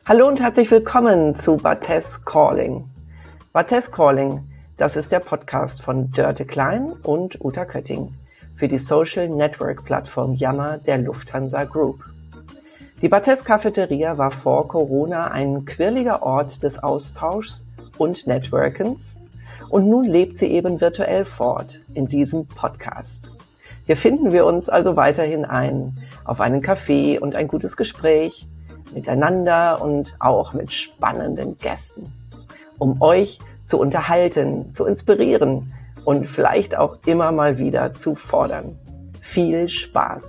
Hallo und herzlich willkommen zu Barthes Calling. Barthes Calling, das ist der Podcast von Dörte Klein und Uta Kötting für die Social Network Plattform Yammer der Lufthansa Group. Die Barthes Cafeteria war vor Corona ein quirliger Ort des Austauschs und Networkens und nun lebt sie eben virtuell fort in diesem Podcast. Hier finden wir uns also weiterhin ein auf einen Kaffee und ein gutes Gespräch miteinander und auch mit spannenden Gästen, um euch zu unterhalten, zu inspirieren und vielleicht auch immer mal wieder zu fordern. Viel Spaß!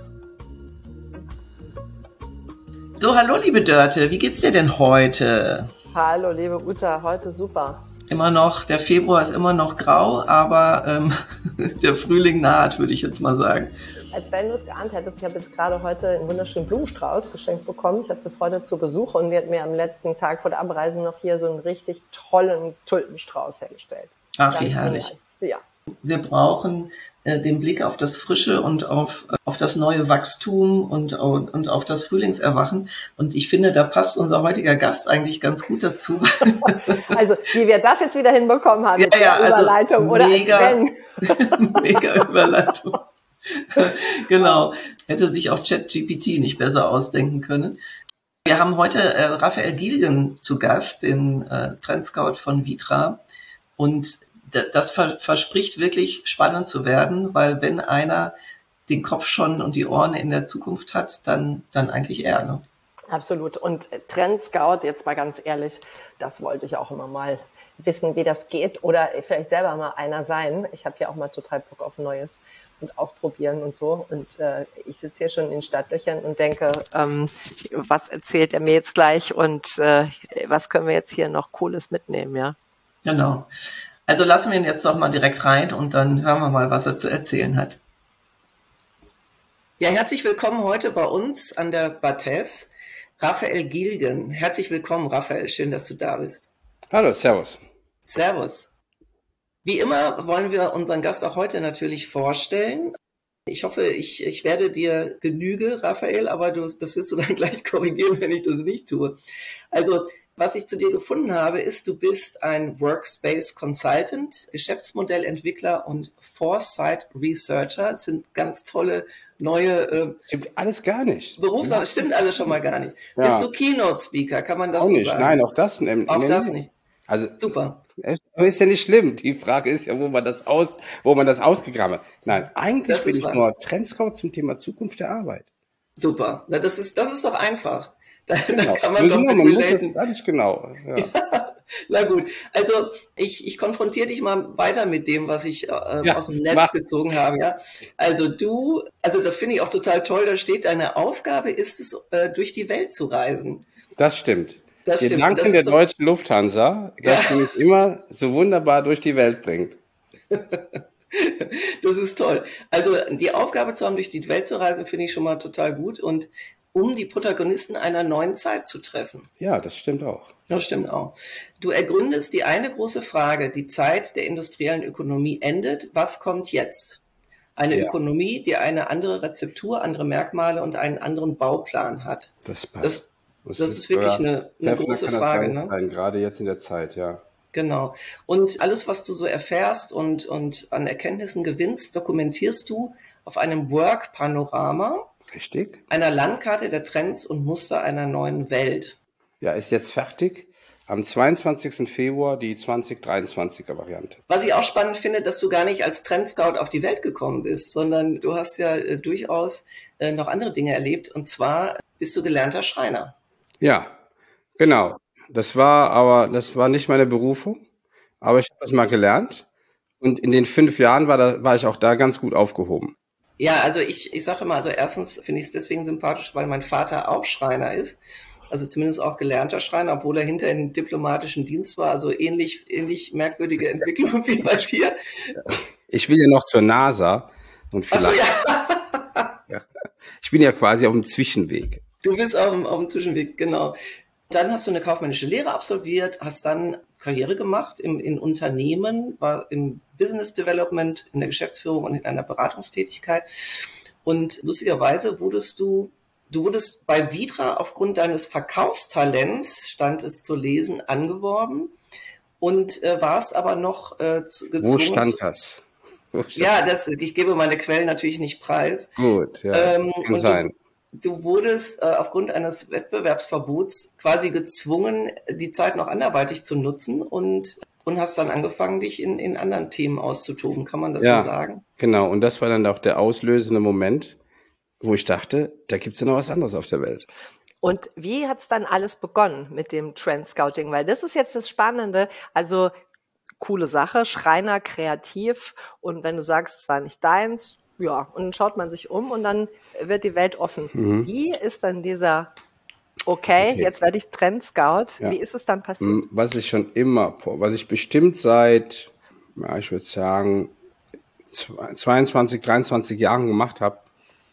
So, hallo liebe Dörte, wie geht's dir denn heute? Hallo liebe Uta, heute super. Immer noch, der Februar ist immer noch grau, aber der Frühling naht, würde ich jetzt mal sagen. Als wenn du es geahnt hättest, ich habe jetzt gerade heute einen wunderschönen Blumenstrauß geschenkt bekommen. Ich hatte Freunde zu Besuch und die hat mir am letzten Tag vor der Abreise noch hier so einen richtig tollen Tulpenstrauß hergestellt. Ach, wie herrlich. Ja. Wir brauchen den Blick auf das Frische und auf das neue Wachstum und auf das Frühlingserwachen. Und ich finde, da passt unser heutiger Gast eigentlich ganz gut dazu. Also, wie wir das jetzt wieder hinbekommen haben mit der Überleitung, oder mega, als wenn. Mega Überleitung. Genau. Hätte sich auch ChatGPT nicht besser ausdenken können. Wir haben heute Raphael Gielgen zu Gast, den Trendscout von Vitra. Und das verspricht wirklich spannend zu werden, weil wenn einer den Kopf schon und die Ohren in der Zukunft hat, dann eigentlich er. Ne? Absolut. Und Trendscout, jetzt mal ganz ehrlich, das wollte ich auch immer mal wissen, wie das geht oder vielleicht selber mal einer sein. Ich habe ja auch mal total Bock auf Neues und ausprobieren und so. Und ich sitze hier schon in den Startlöchern und denke, was erzählt er mir jetzt gleich und was können wir jetzt hier noch Cooles mitnehmen, ja? Genau. Also lassen wir ihn jetzt doch mal direkt rein und dann hören wir mal, was er zu erzählen hat. Ja, herzlich willkommen heute bei uns an der Barthes, Raphael Gielgen. Herzlich willkommen, Raphael. Schön, dass du da bist. Hallo, servus. Servus. Wie immer wollen wir unseren Gast auch heute natürlich vorstellen. Ich hoffe, ich werde dir Genüge, Raphael, aber das wirst du dann gleich korrigieren, wenn ich das nicht tue. Also, was ich zu dir gefunden habe, ist, du bist ein Workspace Consultant, Geschäftsmodellentwickler und Foresight Researcher. Das sind ganz tolle neue stimmt alles gar nicht. Berufsnamen. Stimmt alles schon mal gar nicht. Ja. Bist du Keynote Speaker? Kann man das auch so nicht. sagen? Nein, auch das nicht. Also super. Ist ja nicht schlimm. Die Frage ist ja, wo man das ausgegraben hat. Nein, eigentlich bin ich nur Trendscout zum Thema Zukunft der Arbeit. Super. Na, das ist doch einfach. Da genau. kann man doch man muss das gar nicht genau. Ja. Ja, na gut. Also ich konfrontiere dich mal weiter mit dem, was ich aus dem Netz gezogen habe. Ja. Also das finde ich auch total toll. Da steht, deine Aufgabe ist es, durch die Welt zu reisen. Das stimmt. Wir danken der deutschen Lufthansa, dass sie mich immer so wunderbar durch die Welt bringt. Das ist toll. Also die Aufgabe zu haben, durch die Welt zu reisen, finde ich schon mal total gut. Und um die Protagonisten einer neuen Zeit zu treffen. Ja, das stimmt auch. Das stimmt auch. Du ergründest die eine große Frage, die Zeit der industriellen Ökonomie endet. Was kommt jetzt? Eine Ökonomie, die eine andere Rezeptur, andere Merkmale und einen anderen Bauplan hat. Das passt. Das ist wirklich eine große Frage. Ne? Sein, gerade jetzt in der Zeit, ja. Genau. Und alles, was du so erfährst und an Erkenntnissen gewinnst, dokumentierst du auf einem Work-Panorama. Richtig. Einer Landkarte der Trends und Muster einer neuen Welt. Ja, ist jetzt fertig. Am 22. Februar die 2023er Variante. Was ich auch spannend finde, dass du gar nicht als Trendscout auf die Welt gekommen bist, sondern du hast ja durchaus noch andere Dinge erlebt. Und zwar bist du gelernter Schreiner. Ja, genau. Das war nicht meine Berufung, aber ich habe das mal gelernt. Und in den 5 Jahren war ich auch da ganz gut aufgehoben. Ja, also ich sage immer, also erstens finde ich es deswegen sympathisch, weil mein Vater auch Schreiner ist, also zumindest auch gelernter Schreiner, obwohl er hinter im diplomatischen Dienst war, also ähnlich merkwürdige Entwicklung wie bei dir. Ich will ja noch zur NASA und vielleicht. Ach so, ja. Ich bin ja quasi auf dem Zwischenweg. Du bist auf dem Zwischenweg, genau. Dann hast du eine kaufmännische Lehre absolviert, hast dann Karriere gemacht in Unternehmen, war im Business Development, in der Geschäftsführung und in einer Beratungstätigkeit. Und lustigerweise wurdest du Du wurdest bei Vitra aufgrund deines Verkaufstalents, stand es zu lesen, angeworben und warst aber noch gezwungen. Wo stand das? Ja, ich gebe meine Quellen natürlich nicht preis. Gut, ja, kann und sein. Du wurdest aufgrund eines Wettbewerbsverbots quasi gezwungen, die Zeit noch anderweitig zu nutzen und hast dann angefangen, dich in anderen Themen auszutoben. Kann man das so sagen? Genau. Und das war dann auch der auslösende Moment, wo ich dachte, da gibt's ja noch was anderes auf der Welt. Und wie hat's dann alles begonnen mit dem Trend Scouting? Weil das ist jetzt das Spannende. Also coole Sache, Schreiner, kreativ. Und wenn du sagst, es war nicht deins, ja, und dann schaut man sich um und dann wird die Welt offen. Wie ist dann dieser, okay, jetzt werde ich Trend Scout, wie ist es dann passiert? Was ich bestimmt seit, ich würde sagen, 22, 23 Jahren gemacht habe,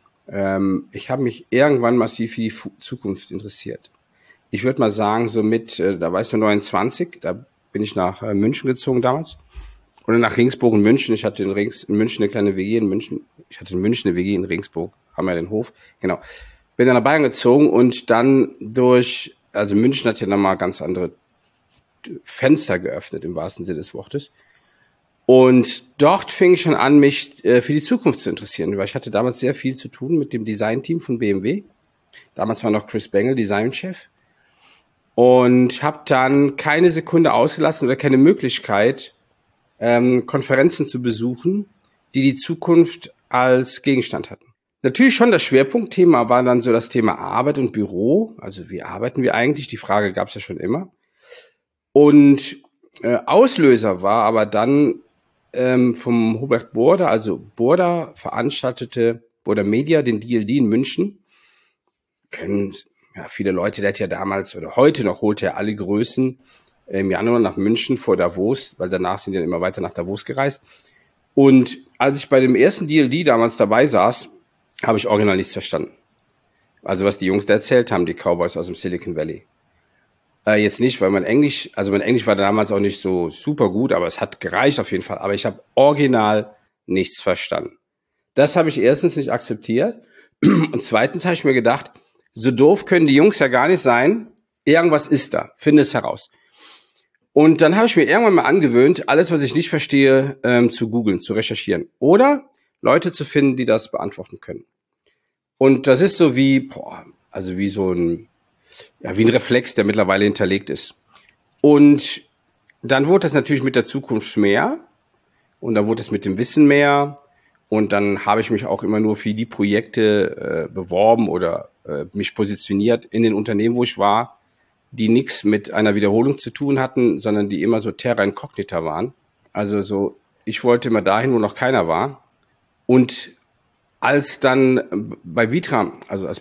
ich habe mich irgendwann massiv für die Zukunft interessiert. Ich würde mal sagen, so da war ich so 29, da bin ich nach München gezogen damals. Oder nach Regensburg und München. Ich hatte in München eine kleine WG in München. Ich hatte in München eine WG in Regensburg. Haben wir den Hof. Genau. Bin dann nach Bayern gezogen und dann also München hat ja nochmal ganz andere Fenster geöffnet, im wahrsten Sinne des Wortes. Und dort fing ich schon an, mich für die Zukunft zu interessieren, weil ich hatte damals sehr viel zu tun mit dem Designteam von BMW. Damals war noch Chris Bengel Designchef. Und habe dann keine Sekunde ausgelassen oder keine Möglichkeit, Konferenzen zu besuchen, die Zukunft als Gegenstand hatten. Natürlich schon das Schwerpunktthema war dann so das Thema Arbeit und Büro. Also wie arbeiten wir eigentlich? Die Frage gab es ja schon immer. Und Auslöser war aber dann vom Hubert Burda, also Burda veranstaltete Burda Media den DLD in München. Kennen viele Leute, der hat ja damals oder heute noch holt er alle Größen im Januar nach München vor Davos, weil danach sind die dann immer weiter nach Davos gereist. Und als ich bei dem ersten DLD damals dabei saß, habe ich original nichts verstanden. Also was die Jungs da erzählt haben, die Cowboys aus dem Silicon Valley. Jetzt nicht, weil mein Englisch war damals auch nicht so super gut, aber es hat gereicht auf jeden Fall. Aber ich habe original nichts verstanden. Das habe ich erstens nicht akzeptiert. Und zweitens habe ich mir gedacht, so doof können die Jungs ja gar nicht sein. Irgendwas ist da. Finde es heraus. Und dann habe ich mir irgendwann mal angewöhnt, alles, was ich nicht verstehe, zu googeln, zu recherchieren. Oder Leute zu finden, die das beantworten können. Und das ist so wie ein Reflex, der mittlerweile hinterlegt ist. Und dann wurde das natürlich mit der Zukunft mehr. Und dann wurde es mit dem Wissen mehr. Und dann habe ich mich auch immer nur für die Projekte beworben oder mich positioniert in den Unternehmen, wo ich war, die nichts mit einer Wiederholung zu tun hatten, sondern die immer so terra incognita waren. Also so, ich wollte immer dahin, wo noch keiner war. Und als dann bei Vitra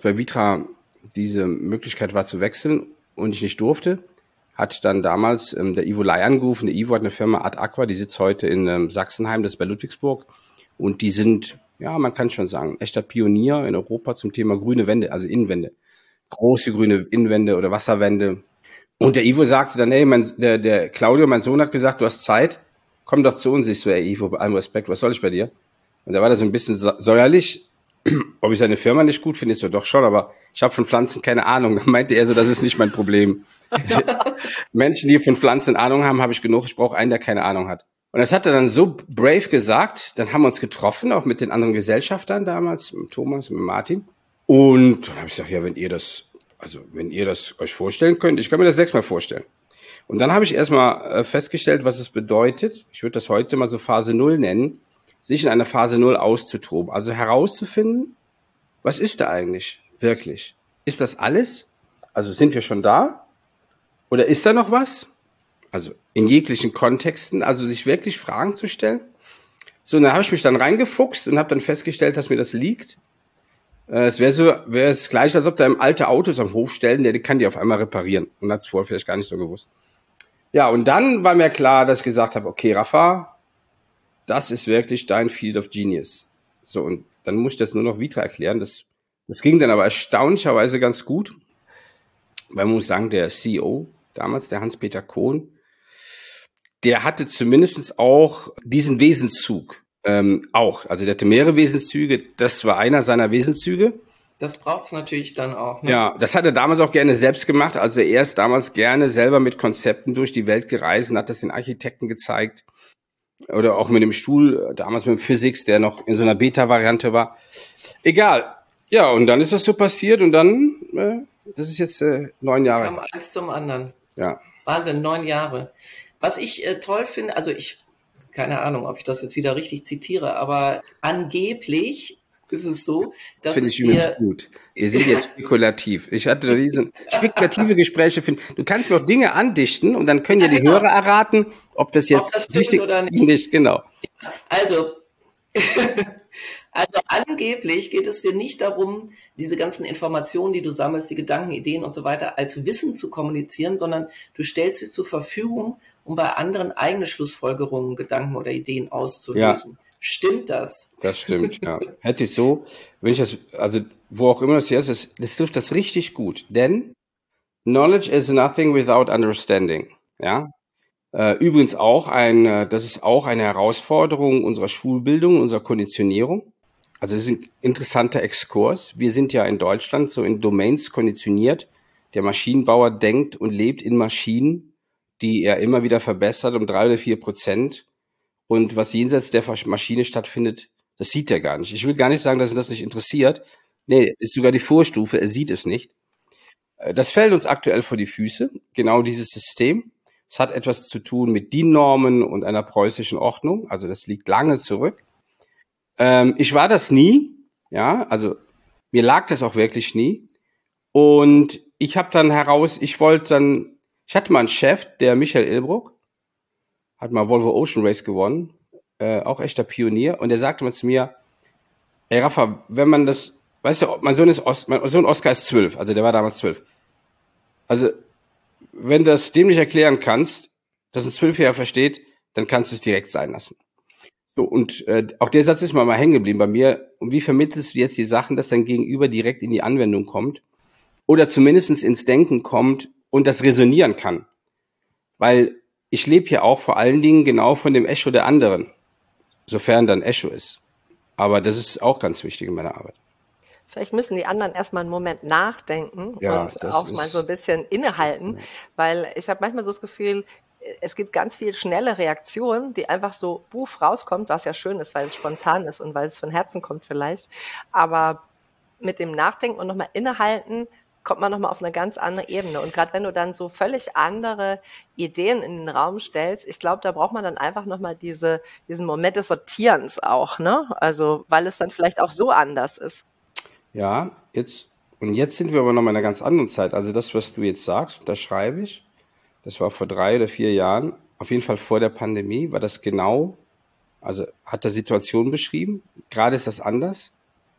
diese Möglichkeit war zu wechseln und ich nicht durfte, hat dann damals der Ivo Lai angerufen. Der Ivo hat eine Firma Ad Aqua, die sitzt heute in Sachsenheim, das ist bei Ludwigsburg. Und die sind, ja, man kann schon sagen, ein echter Pionier in Europa zum Thema grüne Wände, also Innenwände. Große grüne Innenwände oder Wasserwände. Und der Ivo sagte dann, hey, der Claudio, mein Sohn, hat gesagt, du hast Zeit, komm doch zu uns. Ich so, ey Ivo, bei allem Respekt, was soll ich bei dir? Und da war das so ein bisschen säuerlich. Ob ich seine Firma nicht gut finde, ist so doch schon, aber ich habe von Pflanzen keine Ahnung. Dann meinte er so, das ist nicht mein Problem. Menschen, die von Pflanzen Ahnung haben, habe ich genug. Ich brauche einen, der keine Ahnung hat. Und das hat er dann so brave gesagt. Dann haben wir uns getroffen, auch mit den anderen Gesellschaftern damals, mit Thomas und mit Martin. Und dann habe ich gesagt, ja, wenn ihr das euch vorstellen könnt, ich kann mir das 6-mal vorstellen. Und dann habe ich erstmal festgestellt, was es bedeutet. Ich würde das heute mal so Phase 0 nennen, sich in einer Phase 0 auszutoben. Also herauszufinden, was ist da eigentlich wirklich? Ist das alles? Also sind wir schon da? Oder ist da noch was? Also in jeglichen Kontexten, also sich wirklich Fragen zu stellen. So, und dann habe ich mich dann reingefuchst und habe dann festgestellt, dass mir das liegt. Es wäre es gleich, als ob da alte Autos am Hof stellen, der kann die auf einmal reparieren. Und hat es vorher vielleicht gar nicht so gewusst. Ja, und dann war mir klar, dass ich gesagt habe, okay, Rafa, das ist wirklich dein Field of Genius. So, und dann muss ich das nur noch Vitra erklären. Das ging dann aber erstaunlicherweise ganz gut. Weil man muss sagen, der CEO damals, der Hans-Peter Kohn, der hatte zumindest auch diesen Wesenszug. Also der hatte mehrere Wesenszüge. Das war einer seiner Wesenszüge. Das braucht's natürlich dann auch. Ne? Ja, das hat er damals auch gerne selbst gemacht. Also er ist damals gerne selber mit Konzepten durch die Welt gereist und hat das den Architekten gezeigt. Oder auch mit dem Stuhl, damals mit dem Physics, der noch in so einer Beta-Variante war. Egal. Ja, und dann ist das so passiert und dann, das ist jetzt 9 Jahre. Kam eins zum anderen. Ja. Wahnsinn, 9 Jahre. Was ich toll finde, also keine Ahnung, ob ich das jetzt wieder richtig zitiere, aber angeblich ist es so, dass finde ich übrigens gut. Wir sind jetzt spekulativ. Ich hatte diesen spekulative Gespräche. Du kannst mir auch Dinge andichten und dann können ja die Hörer erraten, ob das jetzt stimmt oder nicht. Genau. Also angeblich geht es dir nicht darum, diese ganzen Informationen, die du sammelst, die Gedanken, Ideen und so weiter, als Wissen zu kommunizieren, sondern du stellst sie zur Verfügung, um bei anderen eigene Schlussfolgerungen, Gedanken oder Ideen auszulösen. Ja. Stimmt das? Das stimmt, ja. Hätte ich so, wenn ich das, also wo auch immer das hier ist, das trifft das richtig gut. Denn Knowledge is nothing without understanding. Ja. Übrigens auch das ist auch eine Herausforderung unserer Schulbildung, unserer Konditionierung. Also das ist ein interessanter Exkurs. Wir sind ja in Deutschland so in Domains konditioniert. Der Maschinenbauer denkt und lebt in Maschinen, die er immer wieder verbessert um 3 oder 4%. Und was jenseits der Maschine stattfindet, das sieht er gar nicht. Ich will gar nicht sagen, dass ihn das nicht interessiert. Nee, ist sogar die Vorstufe, er sieht es nicht. Das fällt uns aktuell vor die Füße, genau dieses System. Es hat etwas zu tun mit DIN-Normen und einer preußischen Ordnung, also das liegt lange zurück. Ich war das nie, ja, also mir lag das auch wirklich nie. Und ich habe dann ich hatte mal einen Chef, der Michael Ilbruck, hat mal Volvo Ocean Race gewonnen, auch echter Pionier. Und der sagte mal zu mir, ey Rafa, wenn man das, weißt du, mein Sohn Oskar ist 12, also der war damals 12. Also, wenn du das dem nicht erklären kannst, dass ein 12-Jähriger versteht, dann kannst du es direkt sein lassen. So, und auch der Satz ist mal hängen geblieben bei mir. Und wie vermittelst du jetzt die Sachen, dass dein Gegenüber direkt in die Anwendung kommt? Oder zumindest ins Denken kommt und das resonieren kann? Weil ich lebe ja auch vor allen Dingen genau von dem Echo der anderen, sofern dann Echo ist. Aber das ist auch ganz wichtig in meiner Arbeit. Vielleicht müssen die anderen erstmal einen Moment nachdenken und auch mal so ein bisschen innehalten, weil ich habe manchmal so das Gefühl, es gibt ganz viel schnelle Reaktionen, die einfach so rauskommt, was ja schön ist, weil es spontan ist und weil es von Herzen kommt vielleicht. Aber mit dem Nachdenken und nochmal innehalten, kommt man nochmal auf eine ganz andere Ebene. Und gerade wenn du dann so völlig andere Ideen in den Raum stellst, ich glaube, da braucht man dann einfach nochmal diesen Moment des Sortierens auch, ne? Also, weil es dann vielleicht auch so anders ist. Ja, jetzt sind wir aber nochmal in einer ganz anderen Zeit. Also das, was du jetzt sagst, das schreibe ich. Das war vor 3 oder 4 Jahren, auf jeden Fall vor der Pandemie, war das genau, also hat er Situation beschrieben. Gerade ist das anders.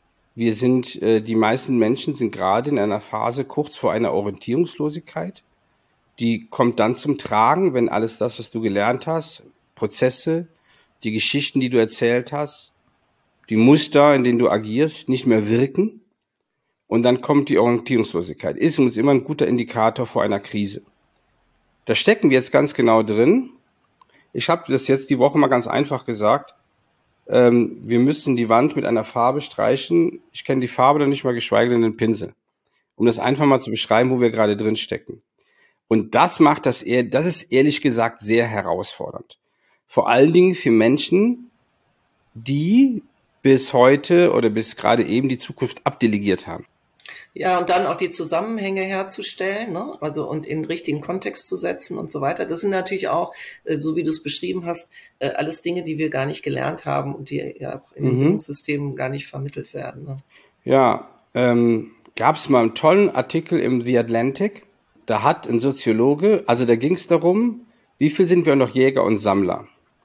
Die meisten Menschen sind gerade in einer Phase kurz vor einer Orientierungslosigkeit. Die kommt dann zum Tragen, wenn alles das, was du gelernt hast, Prozesse, die Geschichten, die du erzählt hast, die Muster, in denen du agierst, nicht mehr wirken. Und dann kommt die Orientierungslosigkeit. Ist uns immer ein guter Indikator vor einer Krise. Da stecken wir jetzt ganz genau drin. Ich habe das jetzt die Woche mal ganz einfach gesagt. Wir müssen die Wand mit einer Farbe streichen. Ich kenne die Farbe dann nicht mal, geschweige denn den Pinsel. Um das einfach mal zu beschreiben, wo wir gerade drin stecken. Und das ist ehrlich gesagt sehr herausfordernd. Vor allen Dingen für Menschen, die bis heute oder bis gerade eben die Zukunft abdelegiert haben. Ja, und dann auch die Zusammenhänge herzustellen, ne? Also und in den richtigen Kontext zu setzen und so weiter. Das sind natürlich auch, so wie du es beschrieben hast, alles Dinge, die wir gar nicht gelernt haben und die ja auch in den Bildungssystemen gar nicht vermittelt werden. Ne? Ja, gab es mal einen tollen Artikel im The Atlantic. Da hat ein Soziologe, also da ging es darum, wie viel sind wir noch Jäger und Sammler?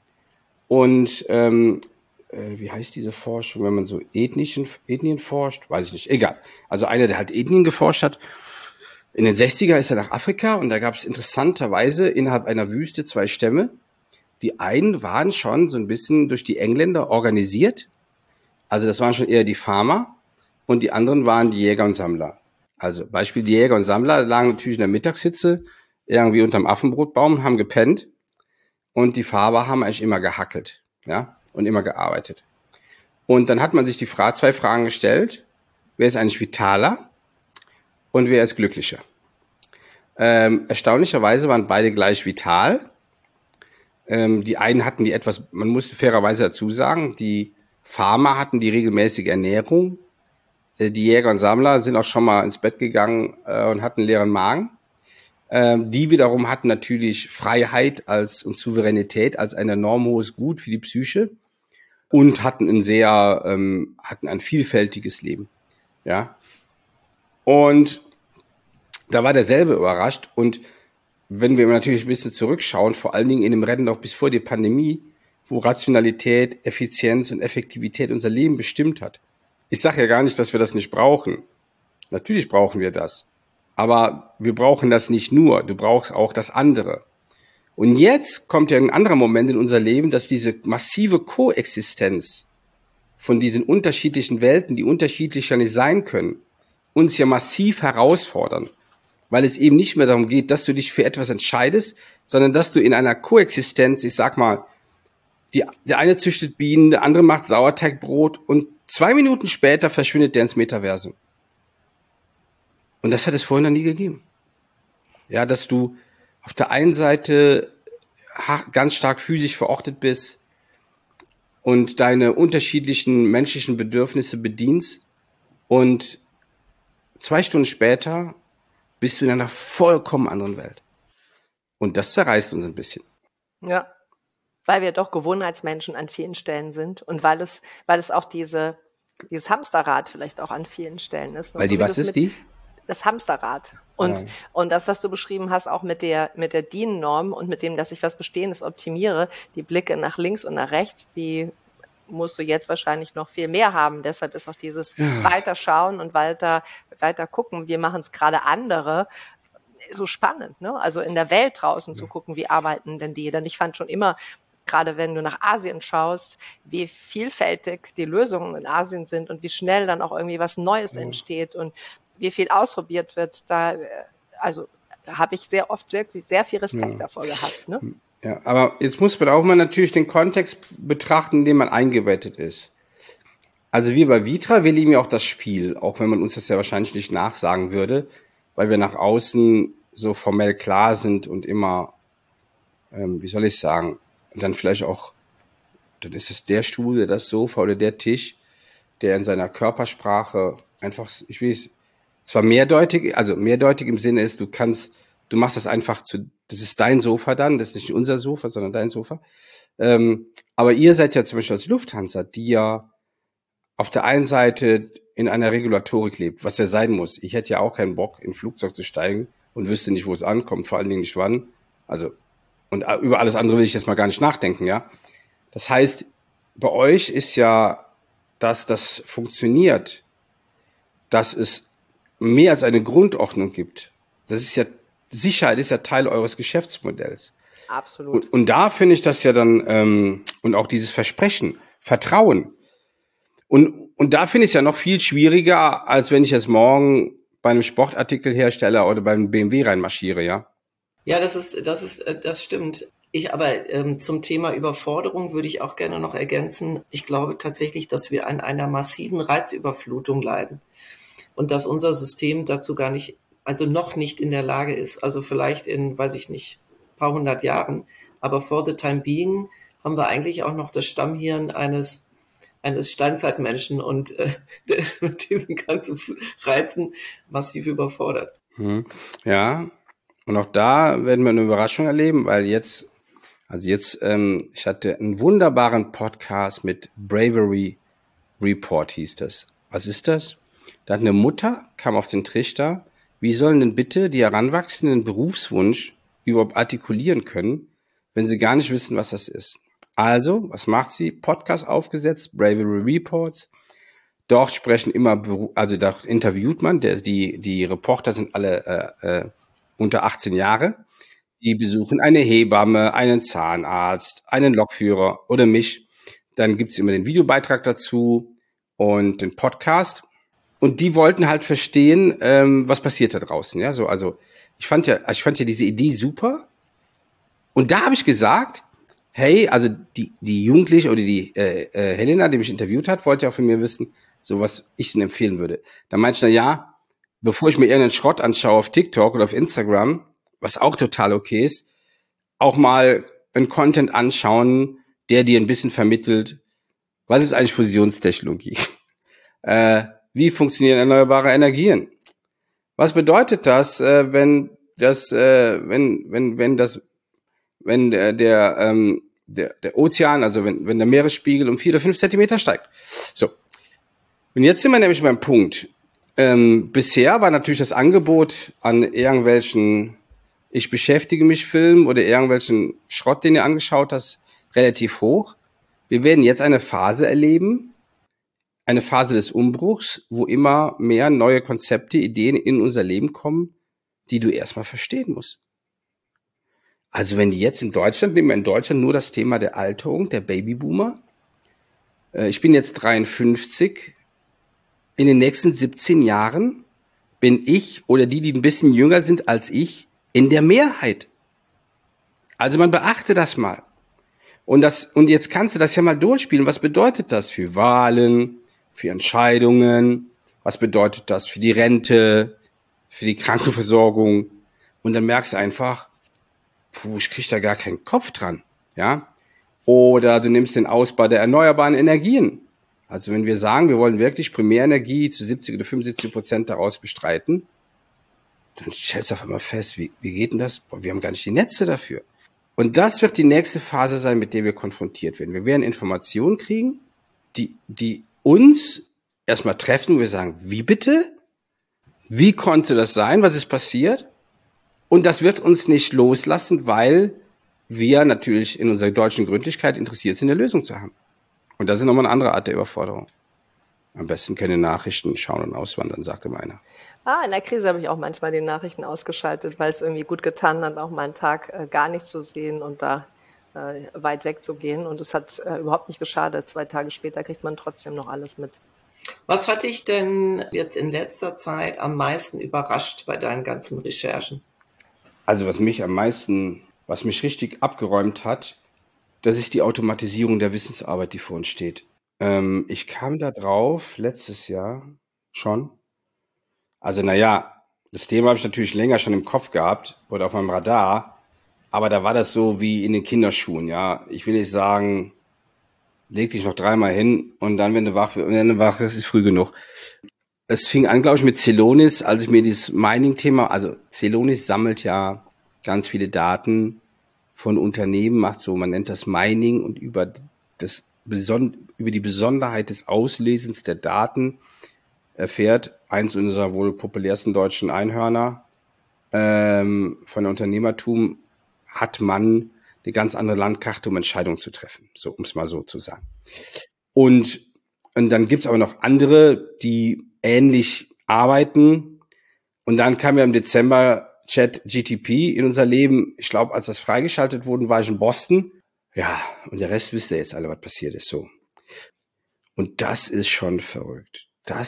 Und wie heißt diese Forschung, wenn man so Ethnien forscht? Weiß ich nicht, egal. Also einer, der halt Ethnien geforscht hat. In den 60er ist er nach Afrika und da gab es interessanterweise innerhalb einer Wüste 2 Stämme. Die einen waren schon so ein bisschen durch die Engländer organisiert. Also das waren schon eher die Farmer und die anderen waren die Jäger und Sammler. Also Beispiel, die Jäger und Sammler lagen natürlich in der Mittagshitze irgendwie unterm Affenbrotbaum und haben gepennt und die Farmer haben eigentlich immer gehackelt, ja, und immer gearbeitet. Und dann hat man sich 2 Fragen gestellt. wer ist eigentlich vitaler und wer ist glücklicher. Erstaunlicherweise waren beide gleich vital. Die einen hatten die etwas, man muss fairerweise dazu sagen, die Farmer hatten die regelmäßige Ernährung. Die Jäger und Sammler sind auch schon mal ins Bett gegangen und hatten leeren Magen. Die wiederum hatten natürlich Freiheit und Souveränität als ein enorm hohes Gut für die Psyche und hatten ein vielfältiges Leben. Ja. Und da war derselbe überrascht. Und wenn wir natürlich ein bisschen zurückschauen, vor allen Dingen in dem Rennen noch bis vor der Pandemie, wo Rationalität, Effizienz und Effektivität unser Leben bestimmt hat. Ich sage ja gar nicht, dass wir das nicht brauchen. Natürlich brauchen wir das. Aber wir brauchen das nicht nur. Du brauchst auch das andere. Und jetzt kommt ja ein anderer Moment in unser Leben, dass diese massive Koexistenz von diesen unterschiedlichen Welten, die unterschiedlicher nicht sein können, uns ja massiv herausfordern. Weil es eben nicht mehr darum geht, dass du dich für etwas entscheidest, sondern dass du in einer Koexistenz, ich sag mal, der eine züchtet Bienen, der andere macht Sauerteigbrot und 2 Minuten später verschwindet der ins Metaversum. Und das hat es vorhin noch nie gegeben. Ja, dass du auf der einen Seite ganz stark physisch verortet bist und deine unterschiedlichen menschlichen Bedürfnisse bedienst und 2 Stunden später bist du in einer vollkommen anderen Welt. Und das zerreißt uns ein bisschen. Ja, weil wir doch Gewohnheitsmenschen an vielen Stellen sind und weil es auch dieses Hamsterrad vielleicht auch an vielen Stellen ist. Weil was ist die? Das Hamsterrad. Und das, was du beschrieben hast, auch mit der DIN-Norm und mit dem, dass ich was Bestehendes optimiere, die Blicke nach links und nach rechts, die musst du jetzt wahrscheinlich noch viel mehr haben. Deshalb ist auch dieses Weiterschauen und weiter gucken, wir machen es gerade andere, so spannend, ne? Also in der Welt draußen zu gucken, wie arbeiten denn die? Denn ich fand schon immer, gerade wenn du nach Asien schaust, wie vielfältig die Lösungen in Asien sind und wie schnell dann auch irgendwie was Neues entsteht und wie viel ausprobiert wird. Da habe ich sehr oft wirklich sehr viel Respekt davor gehabt. Ne? Ja, aber jetzt muss man auch mal natürlich den Kontext betrachten, in dem man eingebettet ist. Also wir bei Vitra, wir lieben ja auch das Spiel, auch wenn man uns das ja wahrscheinlich nicht nachsagen würde, weil wir nach außen so formell klar sind und immer, wie soll ich sagen, dann vielleicht auch, dann ist es der Stuhl, das Sofa oder der Tisch, der in seiner Körpersprache einfach, ich weiß, zwar mehrdeutig im Sinne ist, du machst das einfach das ist dein Sofa dann, das ist nicht unser Sofa, sondern dein Sofa. Aber ihr seid ja zum Beispiel als Lufthansa, die ja auf der einen Seite in einer Regulatorik lebt, was ja sein muss. Ich hätte ja auch keinen Bock, in ein Flugzeug zu steigen und wüsste nicht, wo es ankommt, vor allen Dingen nicht wann. Also, und über alles andere will ich jetzt mal gar nicht nachdenken, ja. Das heißt, bei euch ist ja, dass das funktioniert, dass es mehr als eine Grundordnung gibt. Das ist ja, Sicherheit ist ja Teil eures Geschäftsmodells. Absolut. Und da finde ich das ja dann, und auch dieses Versprechen, Vertrauen. Und da finde ich es ja noch viel schwieriger, als wenn ich jetzt morgen bei einem Sportartikelhersteller oder beim BMW reinmarschiere, ja? Ja, das stimmt. Zum Thema Überforderung würde ich auch gerne noch ergänzen. Ich glaube tatsächlich, dass wir an einer massiven Reizüberflutung leiden und dass unser System dazu noch nicht in der Lage ist. Also vielleicht in, weiß ich nicht, paar 100 Jahren. Aber for the time being haben wir eigentlich auch noch das Stammhirn eines Steinzeitmenschen und der ist mit diesen ganzen Reizen massiv überfordert. Ja, und auch da werden wir eine Überraschung erleben, weil ich hatte einen wunderbaren Podcast mit Bravery Report, hieß das. Was ist das? Da hat eine Mutter, kam auf den Trichter, wie sollen denn bitte die Heranwachsenden Berufswunsch überhaupt artikulieren können, wenn sie gar nicht wissen, was das ist? Also, was macht sie? Podcast aufgesetzt, Bravery Reports. Dort sprechen immer, da interviewt man, die Reporter sind alle unter 18 Jahre. Die besuchen eine Hebamme, einen Zahnarzt, einen Lokführer oder mich. Dann gibt's immer den Videobeitrag dazu und den Podcast. Und die wollten halt verstehen, was passiert da draußen. Ja, ich fand ja diese Idee super. Und da habe ich gesagt, hey, also die Jugendliche oder die Helena, die mich interviewt hat, wollte ja von mir wissen, so was ich Ihnen empfehlen würde. Dann meinte ich, na ja, bevor ich mir irgendeinen Schrott anschaue auf TikTok oder auf Instagram, was auch total okay ist, auch mal einen Content anschauen, der dir ein bisschen vermittelt, was ist eigentlich Fusionstechnologie? Wie funktionieren erneuerbare Energien? Was bedeutet das, wenn der Ozean, also wenn der Meeresspiegel um 4 oder 5 Zentimeter steigt? So. Und jetzt sind wir nämlich beim Punkt. Bisher war natürlich das Angebot an irgendwelchen Ich beschäftige mich Filmen oder irgendwelchen Schrott, den ihr angeschaut hast, relativ hoch. Wir werden jetzt eine Phase erleben, eine Phase des Umbruchs, wo immer mehr neue Konzepte, Ideen in unser Leben kommen, die du erstmal verstehen musst. Also wenn die jetzt in Deutschland, nehmen wir in Deutschland nur das Thema der Alterung, der Babyboomer. Ich bin jetzt 53. In den nächsten 17 Jahren bin ich oder die ein bisschen jünger sind als ich, in der Mehrheit. Also man beachte das mal. Und jetzt kannst du das ja mal durchspielen. Was bedeutet das für Wahlen, für Entscheidungen? Was bedeutet das für die Rente, für die Krankenversorgung? Und dann merkst du einfach, ich krieg da gar keinen Kopf dran, ja? Oder du nimmst den Ausbau der erneuerbaren Energien. Also wenn wir sagen, wir wollen wirklich Primärenergie zu 70 oder 75% daraus bestreiten, dann stellst du auf einmal fest, wie geht denn das? Wir haben gar nicht die Netze dafür. Und das wird die nächste Phase sein, mit der wir konfrontiert werden. Wir werden Informationen kriegen, die uns erstmal treffen, wo wir sagen, wie bitte? Wie konnte das sein? Was ist passiert? Und das wird uns nicht loslassen, weil wir natürlich in unserer deutschen Gründlichkeit interessiert sind, eine Lösung zu haben. Und das ist nochmal eine andere Art der Überforderung. Am besten keine Nachrichten schauen und auswandern, sagte immer einer. In der Krise habe ich auch manchmal die Nachrichten ausgeschaltet, weil es irgendwie gut getan hat, auch mal einen Tag gar nicht zu sehen und da weit weg zu gehen. Und es hat überhaupt nicht geschadet. 2 Tage später kriegt man trotzdem noch alles mit. Was hat dich denn jetzt in letzter Zeit am meisten überrascht bei deinen ganzen Recherchen? Also was mich richtig abgeräumt hat, das ist die Automatisierung der Wissensarbeit, die vor uns steht. Ich kam da drauf letztes Jahr schon. Also das Thema habe ich natürlich länger schon im Kopf gehabt oder auf meinem Radar, aber da war das so wie in den Kinderschuhen, ja. Ich will nicht sagen, leg dich noch 3-mal hin und dann, wenn du wach ist es früh genug. Es fing an, glaube ich, mit Celonis, als ich mir dieses Mining-Thema, also Celonis sammelt ja ganz viele Daten von Unternehmen, man nennt das Mining und über die Besonderheit des Auslesens der Daten erfährt eins unserer wohl populärsten deutschen Einhörner von der Unternehmertum, hat man eine ganz andere Landkarte, um Entscheidungen zu treffen, so um es mal so zu sagen. Und dann gibt's aber noch andere, die ähnlich arbeiten. Und dann kam ja im Dezember ChatGPT in unser Leben. Ich glaube, als das freigeschaltet wurde, war ich in Boston. Ja, und der Rest wisst ihr jetzt alle, was passiert ist, so. Und das ist schon verrückt.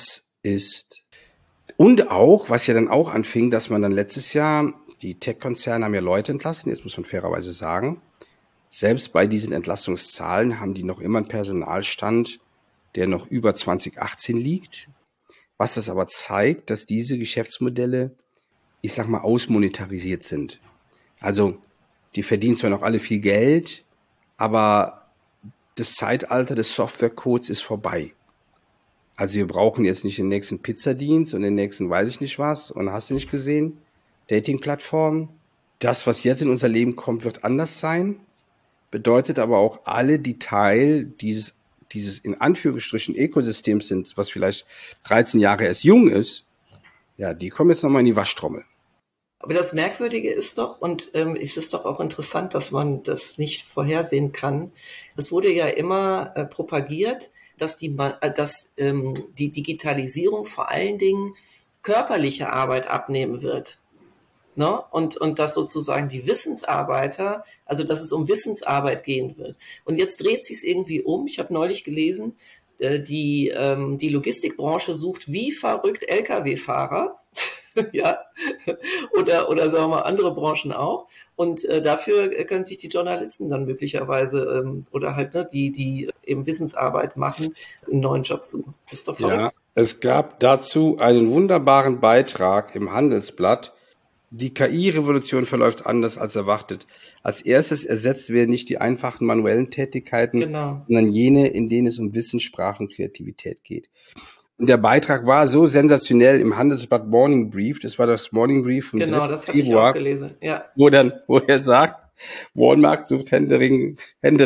Und auch, was ja dann auch anfing, dass man dann letztes Jahr, die Tech-Konzerne haben ja Leute entlassen, jetzt muss man fairerweise sagen, selbst bei diesen Entlastungszahlen haben die noch immer einen Personalstand, der noch über 2018 liegt. Was das aber zeigt, dass diese Geschäftsmodelle, ich sag mal, ausmonetarisiert sind. Also, die verdienen zwar noch alle viel Geld, aber das Zeitalter des Softwarecodes ist vorbei. Also wir brauchen jetzt nicht den nächsten Pizzadienst und den nächsten weiß ich nicht was und hast du nicht gesehen, Dating-Plattformen. Das, was jetzt in unser Leben kommt, wird anders sein, bedeutet aber auch alle, die Teil dieses in Anführungsstrichen Ökosystems sind, was vielleicht 13 Jahre erst jung ist, ja, die kommen jetzt nochmal in die Waschtrommel. Aber das Merkwürdige ist doch, und es ist doch auch interessant, dass man das nicht vorhersehen kann, es wurde ja immer propagiert, dass die Digitalisierung vor allen Dingen körperliche Arbeit abnehmen wird. Ne? Und dass sozusagen die Wissensarbeiter, also dass es um Wissensarbeit gehen wird. Und jetzt dreht sich es irgendwie um. Ich habe neulich gelesen, die Logistikbranche sucht wie verrückt Lkw-Fahrer. ja, oder sagen wir mal andere Branchen auch. Und dafür können sich die Journalisten dann möglicherweise oder halt die eben Wissensarbeit machen, einen neuen Job suchen. Das ist doch Ja, verrückt. es gab dazu einen wunderbaren Beitrag im Handelsblatt. Die KI-Revolution verläuft anders als erwartet. Als erstes ersetzt werden nicht die einfachen manuellen Tätigkeiten, Genau. sondern jene, in denen es um Wissen, Sprache und Kreativität geht. Und der Beitrag war so sensationell im Handelsblatt Morning Brief, das war das Morning Brief vom 3. Genau, das hatte ich auch Februar, gelesen. Ja. wo er sagt, Walmart sucht händeringend